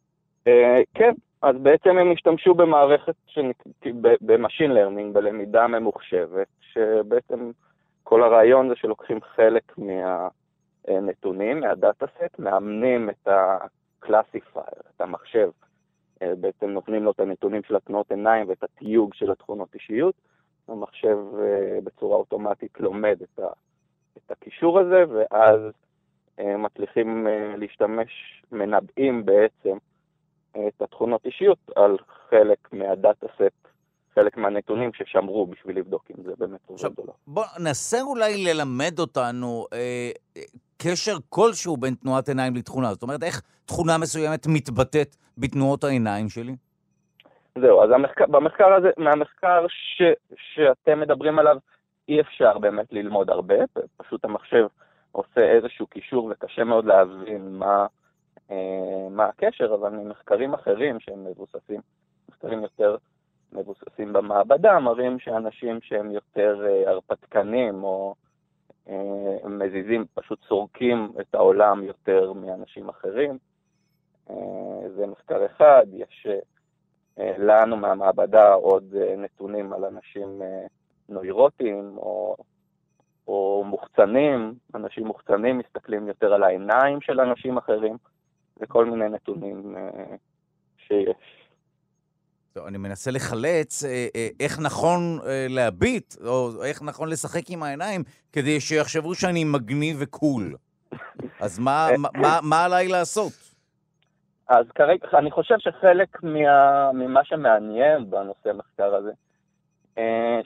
כן, אז בעצם הם השתמשו במערכת במשין לרנינג, בלמידה ממוחשבת, שבעצם כל הרעיון זה שלוקחים חלק מהנתונים, מהדאטה סט, מאמנים את הקלאסיפייר, את המחשב, בעצם נותנים לו את הנתונים של התנועות עיניים ואת התיוג של התכונות אישיות. המחשב בצורה אוטומטית לומד את, ה, את הקישור הזה, ואז מצליחים להשתמש, מנבאים בעצם את התכונות אישיות על חלק מהדאטה סט, חלק מהנתונים ששמרו בשביל לבדוק אם זה באמת עובד או לא. בוא ננסה אולי ללמד אותנו אה, קשר כלשהו בין תנועת עיניים לתכונה. זאת אומרת, איך תכונה מסוימת מתבטאת בתנועות העיניים שלי? זהו, אז המחקר, במחקר הזה, מהמחקר ש, שאתם מדברים עליו, אי אפשר באמת ללמוד הרבה, פשוט המחשב עושה איזשהו קישור וקשה מאוד להבין מה, אה, מה הקשר, אבל ממחקרים אחרים שהם מבוססים, מחקרים יותר מבוססים במעבדה, מראים שאנשים שהם יותר אה, הרפתקנים או אה, מזיזים, פשוט סורקים את העולם יותר מאנשים אחרים. אה, זה מחקר אחד, יש אה, לנו מהמעבדה עוד אה, נתונים על אנשים אה, נוירוטיים או, או מוחצנים, אנשים מוחצנים מסתכלים יותר על העיניים של אנשים אחרים, וכל מיני נתונים אה, שיש. טוב, אני מנסה לחלץ אה, אה, איך נכון אה, להביט, או איך נכון לשחק עם העיניים, כדי שיחשבו שאני מגניב וקול. אז מה, מה, מה, מה עליי לעשות? אז כרגע, אני חושב שחלק מה, ממה שמעניין בנושא המחקר הזה, אה,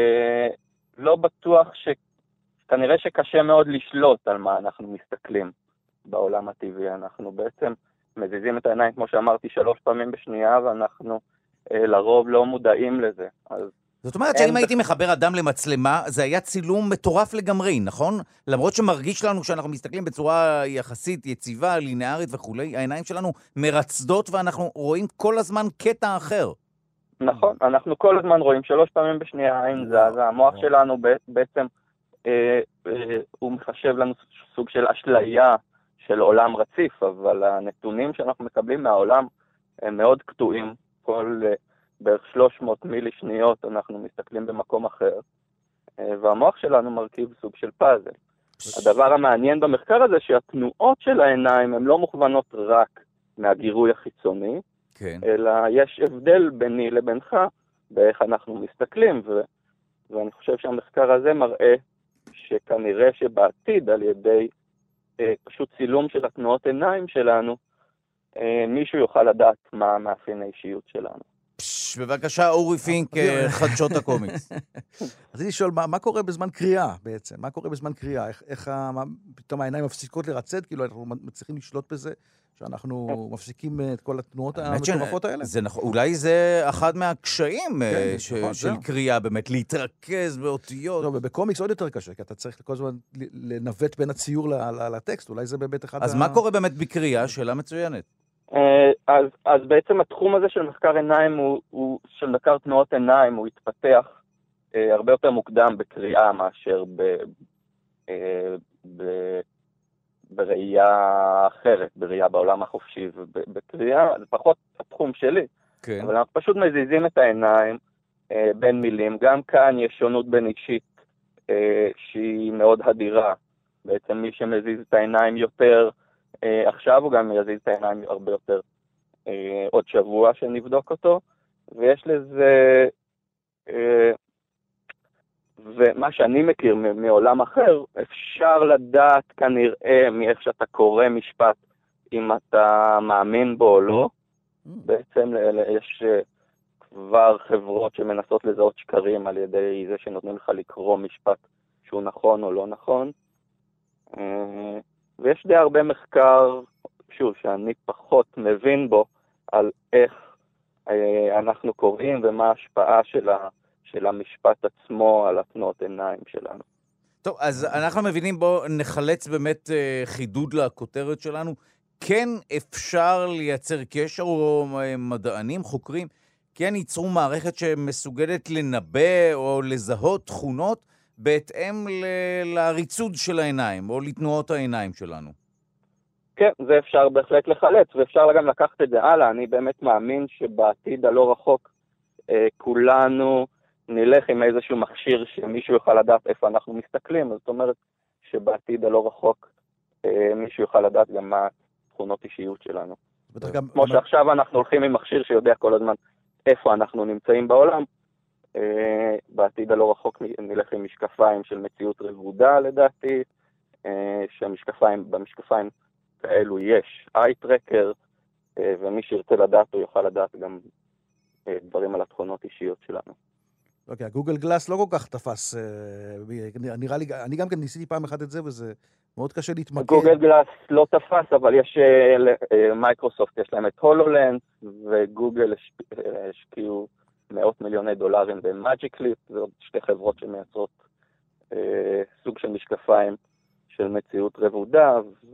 שלא בטוח ש... כנראה שקשה מאוד לשלוט על מה אנחנו מסתכלים בעולם הטבעי. אנחנו בעצם מזיזים את העיניים, כמו שאמרתי, שלוש פעמים בשנייה, ואנחנו לרוב לא מודעים לזה. אז זאת אומרת שאם הייתי מחבר אדם למצלמה, זה היה צילום מטורף לגמרי, נכון? למרות שמרגיש לנו שאנחנו מסתכלים בצורה יחסית יציבה, לינארית וכולי, העיניים שלנו מרצדות ואנחנו רואים כל הזמן קטע אחר. נכון, אנחנו כל הזמן רואים שלוש פעמים בשנייה העין זזה, המוח שלנו בעצם, אה, אה, הוא מחשב לנו סוג של אשליה של עולם רציף, אבל הנתונים שאנחנו מקבלים מהעולם הם מאוד קטועים, כל אה, בערך שלוש מאות מילי שניות אנחנו מסתכלים במקום אחר, אה, והמוח שלנו מרכיב סוג של פאזל. הדבר המעניין במחקר הזה שהתנועות של העיניים הן לא מוכוונות רק מהגירוי החיצוני, כן. אלא יש הבדל ביני לבינך באיך אנחנו מסתכלים, ו... ואני חושב שהמחקר הזה מראה שכנראה שבעתיד על ידי אה, פשוט צילום של התנועות עיניים שלנו, אה, מישהו יוכל לדעת מה מאפיין האישיות שלנו. פש, בבקשה, אורי פינק, חדשות הקומיקס. רציתי לשאול, מה, מה קורה בזמן קריאה בעצם? מה קורה בזמן קריאה? איך, איך מה, פתאום העיניים מפסיקות לרצד? כאילו אנחנו מצליחים לשלוט בזה? שאנחנו מפסיקים את כל התנועות המטורפות האלה? זה נכון, אולי זה אחד מהקשיים של קריאה, באמת, להתרכז באותיות. לא, ובקומיקס עוד יותר קשה, כי אתה צריך כל הזמן לנווט בין הציור לטקסט, אולי זה באמת אחד... אז מה קורה באמת בקריאה? שאלה מצוינת. אז, אז בעצם התחום הזה של מחקר עיניים, הוא, הוא, של מחקר תנועות עיניים, הוא התפתח אה, הרבה יותר מוקדם בקריאה מאשר ב... אה, ב בראייה אחרת, בראייה בעולם החופשי, ובקריאה, זה פחות התחום שלי. כן. אבל אנחנו פשוט מזיזים את העיניים אה, בין מילים. גם כאן יש שונות בין אישית אה, שהיא מאוד הדירה. בעצם מי שמזיז את העיניים יותר אה, עכשיו, הוא גם יזיז את העיניים הרבה יותר אה, עוד שבוע שנבדוק אותו. ויש לזה... אה, ומה שאני מכיר מעולם אחר, אפשר לדעת כנראה מאיך שאתה קורא משפט, אם אתה מאמין בו או לא. בעצם יש כבר חברות שמנסות לזהות שקרים על ידי זה שנותנים לך לקרוא משפט שהוא נכון או לא נכון. ויש די הרבה מחקר, שוב, שאני פחות מבין בו, על איך אנחנו קוראים ומה ההשפעה של ה... של המשפט עצמו על התנועות עיניים שלנו. טוב, אז אנחנו מבינים, בוא נחלץ באמת חידוד לכותרת שלנו. כן אפשר לייצר קשר, או מדענים, חוקרים, כן ייצרו מערכת שמסוגלת לנבא או לזהות תכונות בהתאם ל- לריצוד של העיניים, או לתנועות העיניים שלנו. כן, זה אפשר בהחלט לחלץ, ואפשר גם לקחת את זה הלאה. אני באמת מאמין שבעתיד הלא רחוק כולנו נלך עם איזשהו מכשיר שמישהו יוכל לדעת איפה אנחנו מסתכלים. זאת אומרת שבעתיד הלא רחוק מישהו יוכל לדעת גם מה תכונות אישיות שלנו. כמו שעכשיו אנחנו הולכים עם מכשיר שיודע כל הזמן איפה אנחנו נמצאים בעולם. בעתיד הלא רחוק נלך עם משקפיים של מציאות רבודה לדעתי, שהמשקפיים, במשקפיים כאלו יש eye tracker, ומי שירצה לדעת הוא יוכל לדעת גם דברים על התכונות אישיות שלנו. אוקיי, הגוגל גלאס לא כל כך תפס, נראה לי, אני גם כן ניסיתי פעם אחת את זה, וזה מאוד קשה להתמקד. גוגל גלאס לא תפס, אבל יש, מייקרוסופט יש להם את הולולנס, וגוגל השקיעו מאות מיליוני דולרים במאג'יק ליפ, זה עוד שתי חברות שמייצרות סוג של משקפיים של מציאות רבודה,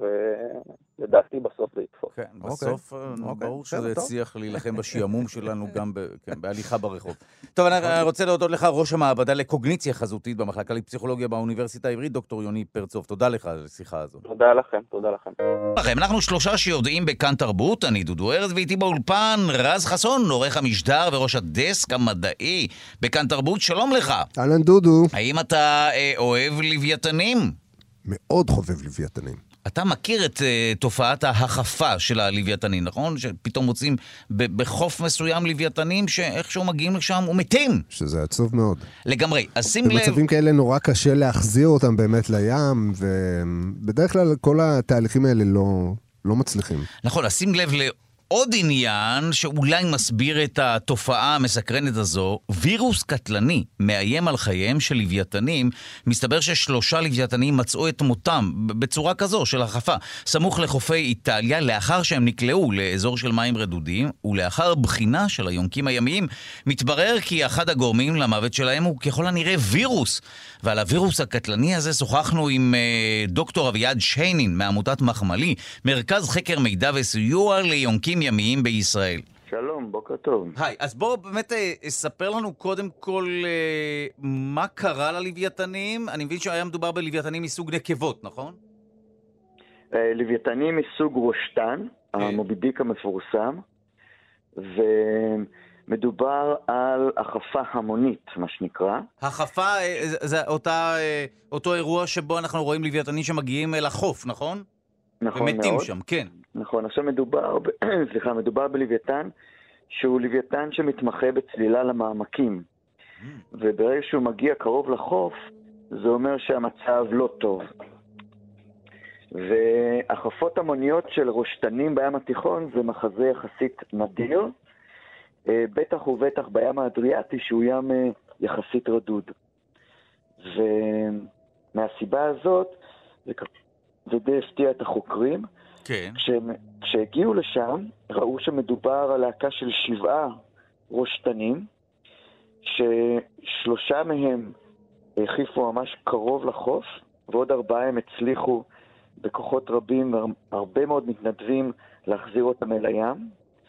ולדעתי בסוף זה יתפוס. כן, בסוף ברור שזה הצליח להילחם בשיעמום שלנו גם בהליכה ברחוב. טוב, אני רוצה להודות לך, ראש המעבדה לקוגניציה חזותית במחלקה לפסיכולוגיה באוניברסיטה העברית, דוקטור יוני פרצוב. תודה לך על השיחה הזו. תודה לכם, תודה לכם. אנחנו שלושה שיודעים בכאן תרבות, אני דודו ארז, ואיתי באולפן רז חסון, עורך המשדר וראש הדסק המדעי בכאן תרבות. שלום לך. אהלן דודו. האם אתה אוהב לוויתנים? מאוד חובב לוויתנים. אתה מכיר את uh, תופעת ההחפה של הלוויתנים, נכון? שפתאום מוצאים ב- בחוף מסוים לוויתנים שאיכשהו מגיעים לשם ומתים. שזה עצוב מאוד. לגמרי. אז שים לב... במצבים כאלה נורא קשה להחזיר אותם באמת לים, ובדרך כלל כל התהליכים האלה לא, לא מצליחים. נכון, אז שים לב עוד עניין שאולי מסביר את התופעה המסקרנת הזו, וירוס קטלני מאיים על חייהם של לוויתנים. מסתבר ששלושה לוויתנים מצאו את מותם בצורה כזו של החפה, סמוך לחופי איטליה, לאחר שהם נקלעו לאזור של מים רדודים, ולאחר בחינה של היונקים הימיים, מתברר כי אחד הגורמים למוות שלהם הוא ככל הנראה וירוס. ועל הווירוס הקטלני הזה שוחחנו עם uh, דוקטור אביעד שיינין מעמותת מחמלי, מרכז חקר מידע וסיוע ליונקים ימיים בישראל. שלום, בוקר טוב. היי, אז בואו באמת uh, ספר לנו קודם כל uh, מה קרה ללוויתנים. אני מבין שהיה מדובר בלוויתנים מסוג נקבות, נכון? Uh, לוויתנים מסוג רושטן, okay. המובידיק המפורסם, ו... מדובר על החפה המונית, מה שנקרא. החפה זה אותה, אותו אירוע שבו אנחנו רואים לוויתנים שמגיעים אל החוף, נכון? נכון ומתים מאוד. שם, כן. נכון, עכשיו מדובר, ב... סליחה, מדובר בלוויתן שהוא לוויתן שמתמחה בצלילה למעמקים. Mm. וברגע שהוא מגיע קרוב לחוף, זה אומר שהמצב לא טוב. והחפות המוניות של רושטנים בים התיכון זה מחזה יחסית נדיר, בטח ובטח בים האדריאטי שהוא ים יחסית רדוד. ומהסיבה הזאת זה, זה די הפתיע את החוקרים. כן. כש, כשהגיעו לשם ראו שמדובר על להקה של שבעה רושטנים, ששלושה מהם החיפו ממש קרוב לחוף, ועוד ארבעה הם הצליחו בכוחות רבים והרבה מאוד מתנדבים להחזיר אותם אל הים.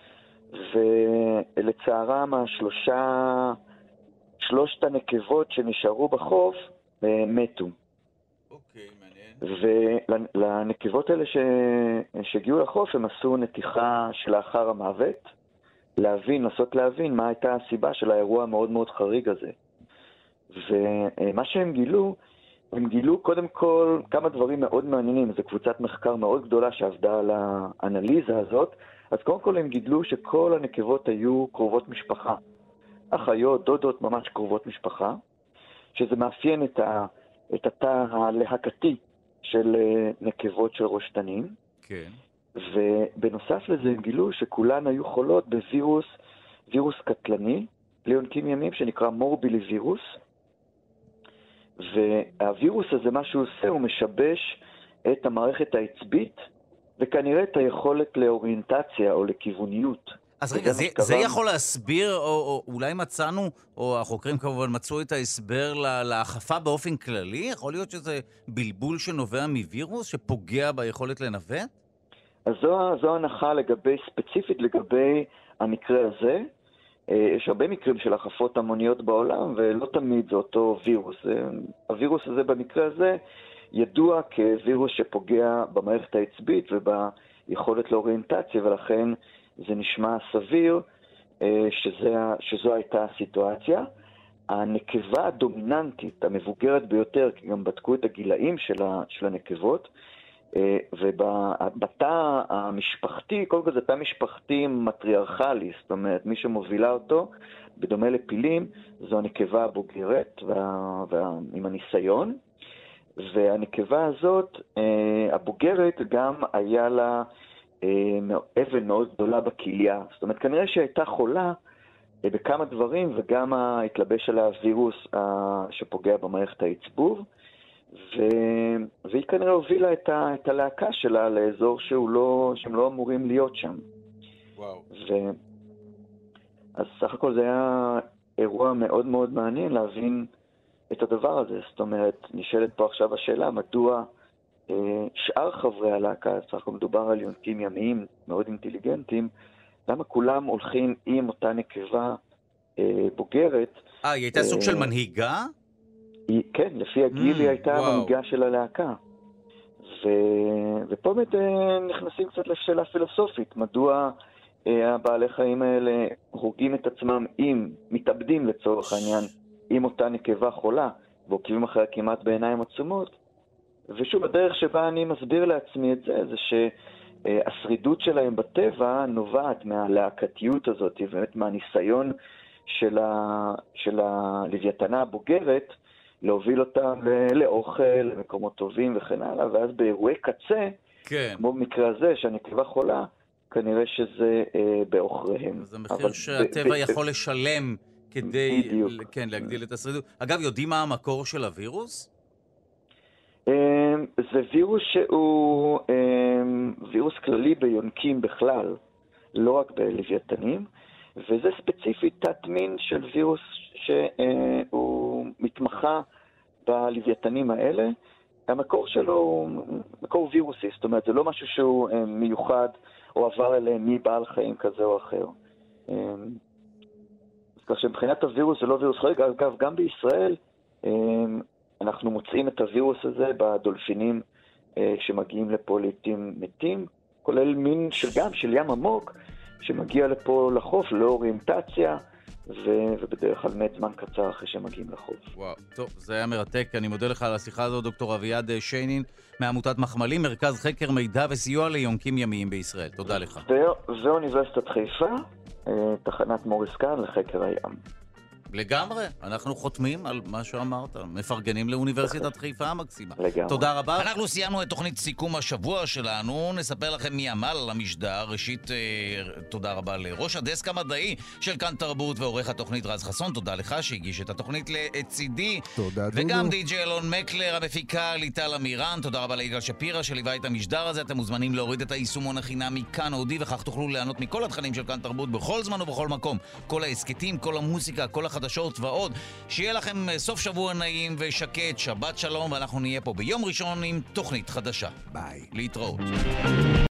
ולצערם השלושה, שלושת הנקבות שנשארו בחוף מתו. אוקיי, מעניין. ולנקבות האלה ש... שהגיעו לחוף הם עשו נתיחה שלאחר המוות, להבין, לנסות להבין מה הייתה הסיבה של האירוע המאוד מאוד חריג הזה. ומה שהם גילו, הם גילו קודם כל כמה דברים מאוד מעניינים. זו קבוצת מחקר מאוד גדולה שעבדה על האנליזה הזאת. אז קודם כל הם גידלו שכל הנקבות היו קרובות משפחה. אחיות, דודות, ממש קרובות משפחה, שזה מאפיין את, ה, את התא הלהקתי של נקבות של רושטנים. כן. ובנוסף לזה הם גילו שכולן היו חולות בווירוס, וירוס קטלני, ליונקים ימיים שנקרא מורבילי וירוס. והווירוס הזה, מה שהוא עושה, הוא משבש את המערכת העצבית, וכנראה את היכולת לאוריינטציה או לכיווניות. אז רגע, זה, זה יכול להסביר, או, או אולי מצאנו, או החוקרים כמובן מצאו את ההסבר להחפה באופן כללי? יכול להיות שזה בלבול שנובע מווירוס, שפוגע ביכולת לנווט? אז זו, זו הנחה לגבי, ספציפית לגבי המקרה הזה. יש הרבה מקרים של החפות המוניות בעולם, ולא תמיד זה אותו וירוס. הווירוס הזה במקרה הזה, ידוע כווירוס שפוגע במערכת העצבית וביכולת לאוריינטציה, ולכן זה נשמע סביר שזה, שזו הייתה הסיטואציה. הנקבה הדומיננטית, המבוגרת ביותר, כי גם בדקו את הגילאים של, ה, של הנקבות, ובתא המשפחתי, קודם כל זה תא משפחתי מטריארכלי, זאת אומרת, מי שמובילה אותו, בדומה לפילים, זו הנקבה הבוגרת וה, וה, עם הניסיון. והנקבה הזאת, הבוגרת, גם היה לה אבן מאוד גדולה בכליה. זאת אומרת, כנראה שהייתה חולה בכמה דברים, וגם התלבש עליה וירוס שפוגע במערכת העצבוב, ו... והיא כנראה הובילה את, ה... את הלהקה שלה לאזור שהוא לא... שהם לא אמורים להיות שם. וואו. ו... אז סך הכל זה היה אירוע מאוד מאוד מעניין להבין את הדבר הזה. זאת אומרת, נשאלת פה עכשיו השאלה, מדוע אה, שאר חברי הלהקה, סך הכל מדובר על יונקים ימיים מאוד אינטליגנטים, למה כולם הולכים עם אותה נקבה אה, בוגרת? אה, היא הייתה אה, סוג של מנהיגה? היא, כן, לפי הגיל mm, היא הייתה וואו. המנהיגה של הלהקה. ו... ופה באמת אה, נכנסים קצת לשאלה פילוסופית, מדוע אה, הבעלי חיים האלה הורגים את עצמם עם, מתאבדים לצורך העניין, עם אותה נקבה חולה, ועוקבים אחריה כמעט בעיניים עצומות. ושוב, הדרך שבה אני מסביר לעצמי את זה, זה שהשרידות שלהם בטבע נובעת מהלהקתיות הזאת, באמת מהניסיון של, ה... של הלוויתנה הבוגרת, להוביל אותם לאוכל, למקומות טובים וכן הלאה, ואז באירועי קצה, כן. כמו במקרה הזה, שהנקבה חולה, כנראה שזה אה, באוכריהם. זה מחיר שהטבע ב- יכול ב- לשלם כדי בדיוק. כן, להגדיל את השרידות. אגב, יודעים מה המקור של הווירוס? זה וירוס שהוא וירוס כללי ביונקים בכלל, לא רק בלוויתנים, וזה ספציפית תת מין של וירוס שהוא מתמחה בלוויתנים האלה. המקור שלו הוא מקור וירוסי, זאת אומרת, זה לא משהו שהוא מיוחד או עבר אליהם מבעל חיים כזה או אחר. אז כך שמבחינת הווירוס זה לא וירוס חריג. אגב, גם בישראל אנחנו מוצאים את הווירוס הזה בדולפינים שמגיעים לפה לעתים מתים, כולל מין של גם של ים עמוק שמגיע לפה לחוף ללא אוריינטציה, ו- ובדרך כלל מת זמן קצר אחרי שהם מגיעים לחוף. וואו, טוב, זה היה מרתק. אני מודה לך על השיחה הזו, דוקטור אביעד שיינין, מעמותת מחמלים, מרכז חקר מידע וסיוע ליונקים ימיים בישראל. תודה לך. ו- ואוניברסיטת חיפה, תחנת מוריס קאהן לחקר הים. לגמרי, אנחנו חותמים על מה שאמרת, מפרגנים לאוניברסיטת חיפה המקסימה. לגמרי. תודה רבה. אנחנו סיימנו את תוכנית סיכום השבוע שלנו, נספר לכם מי עמל על המשדר. ראשית, אה, תודה רבה לראש הדסק המדעי של כאן תרבות ועורך התוכנית רז חסון, תודה לך שהגיש את התוכנית לצידי. תודה דודו. וגם די.ג'יי אלון מקלר, המפיקה ליטל אמירן, תודה רבה ליגאל שפירא שליווה את המשדר הזה. אתם מוזמנים להוריד את היישומון החינמי מכאן אודי, וכך תוכלו ליהנות מכל התכנים של כאן תרבות בכל זמן ובכל מקום. כל העסקתים, כל המוסיקה, כל החדשות ועוד. שיהיה לכם סוף שבוע נעים ושקט, שבת שלום, ואנחנו נהיה פה ביום ראשון עם תוכנית חדשה. ביי. להתראות.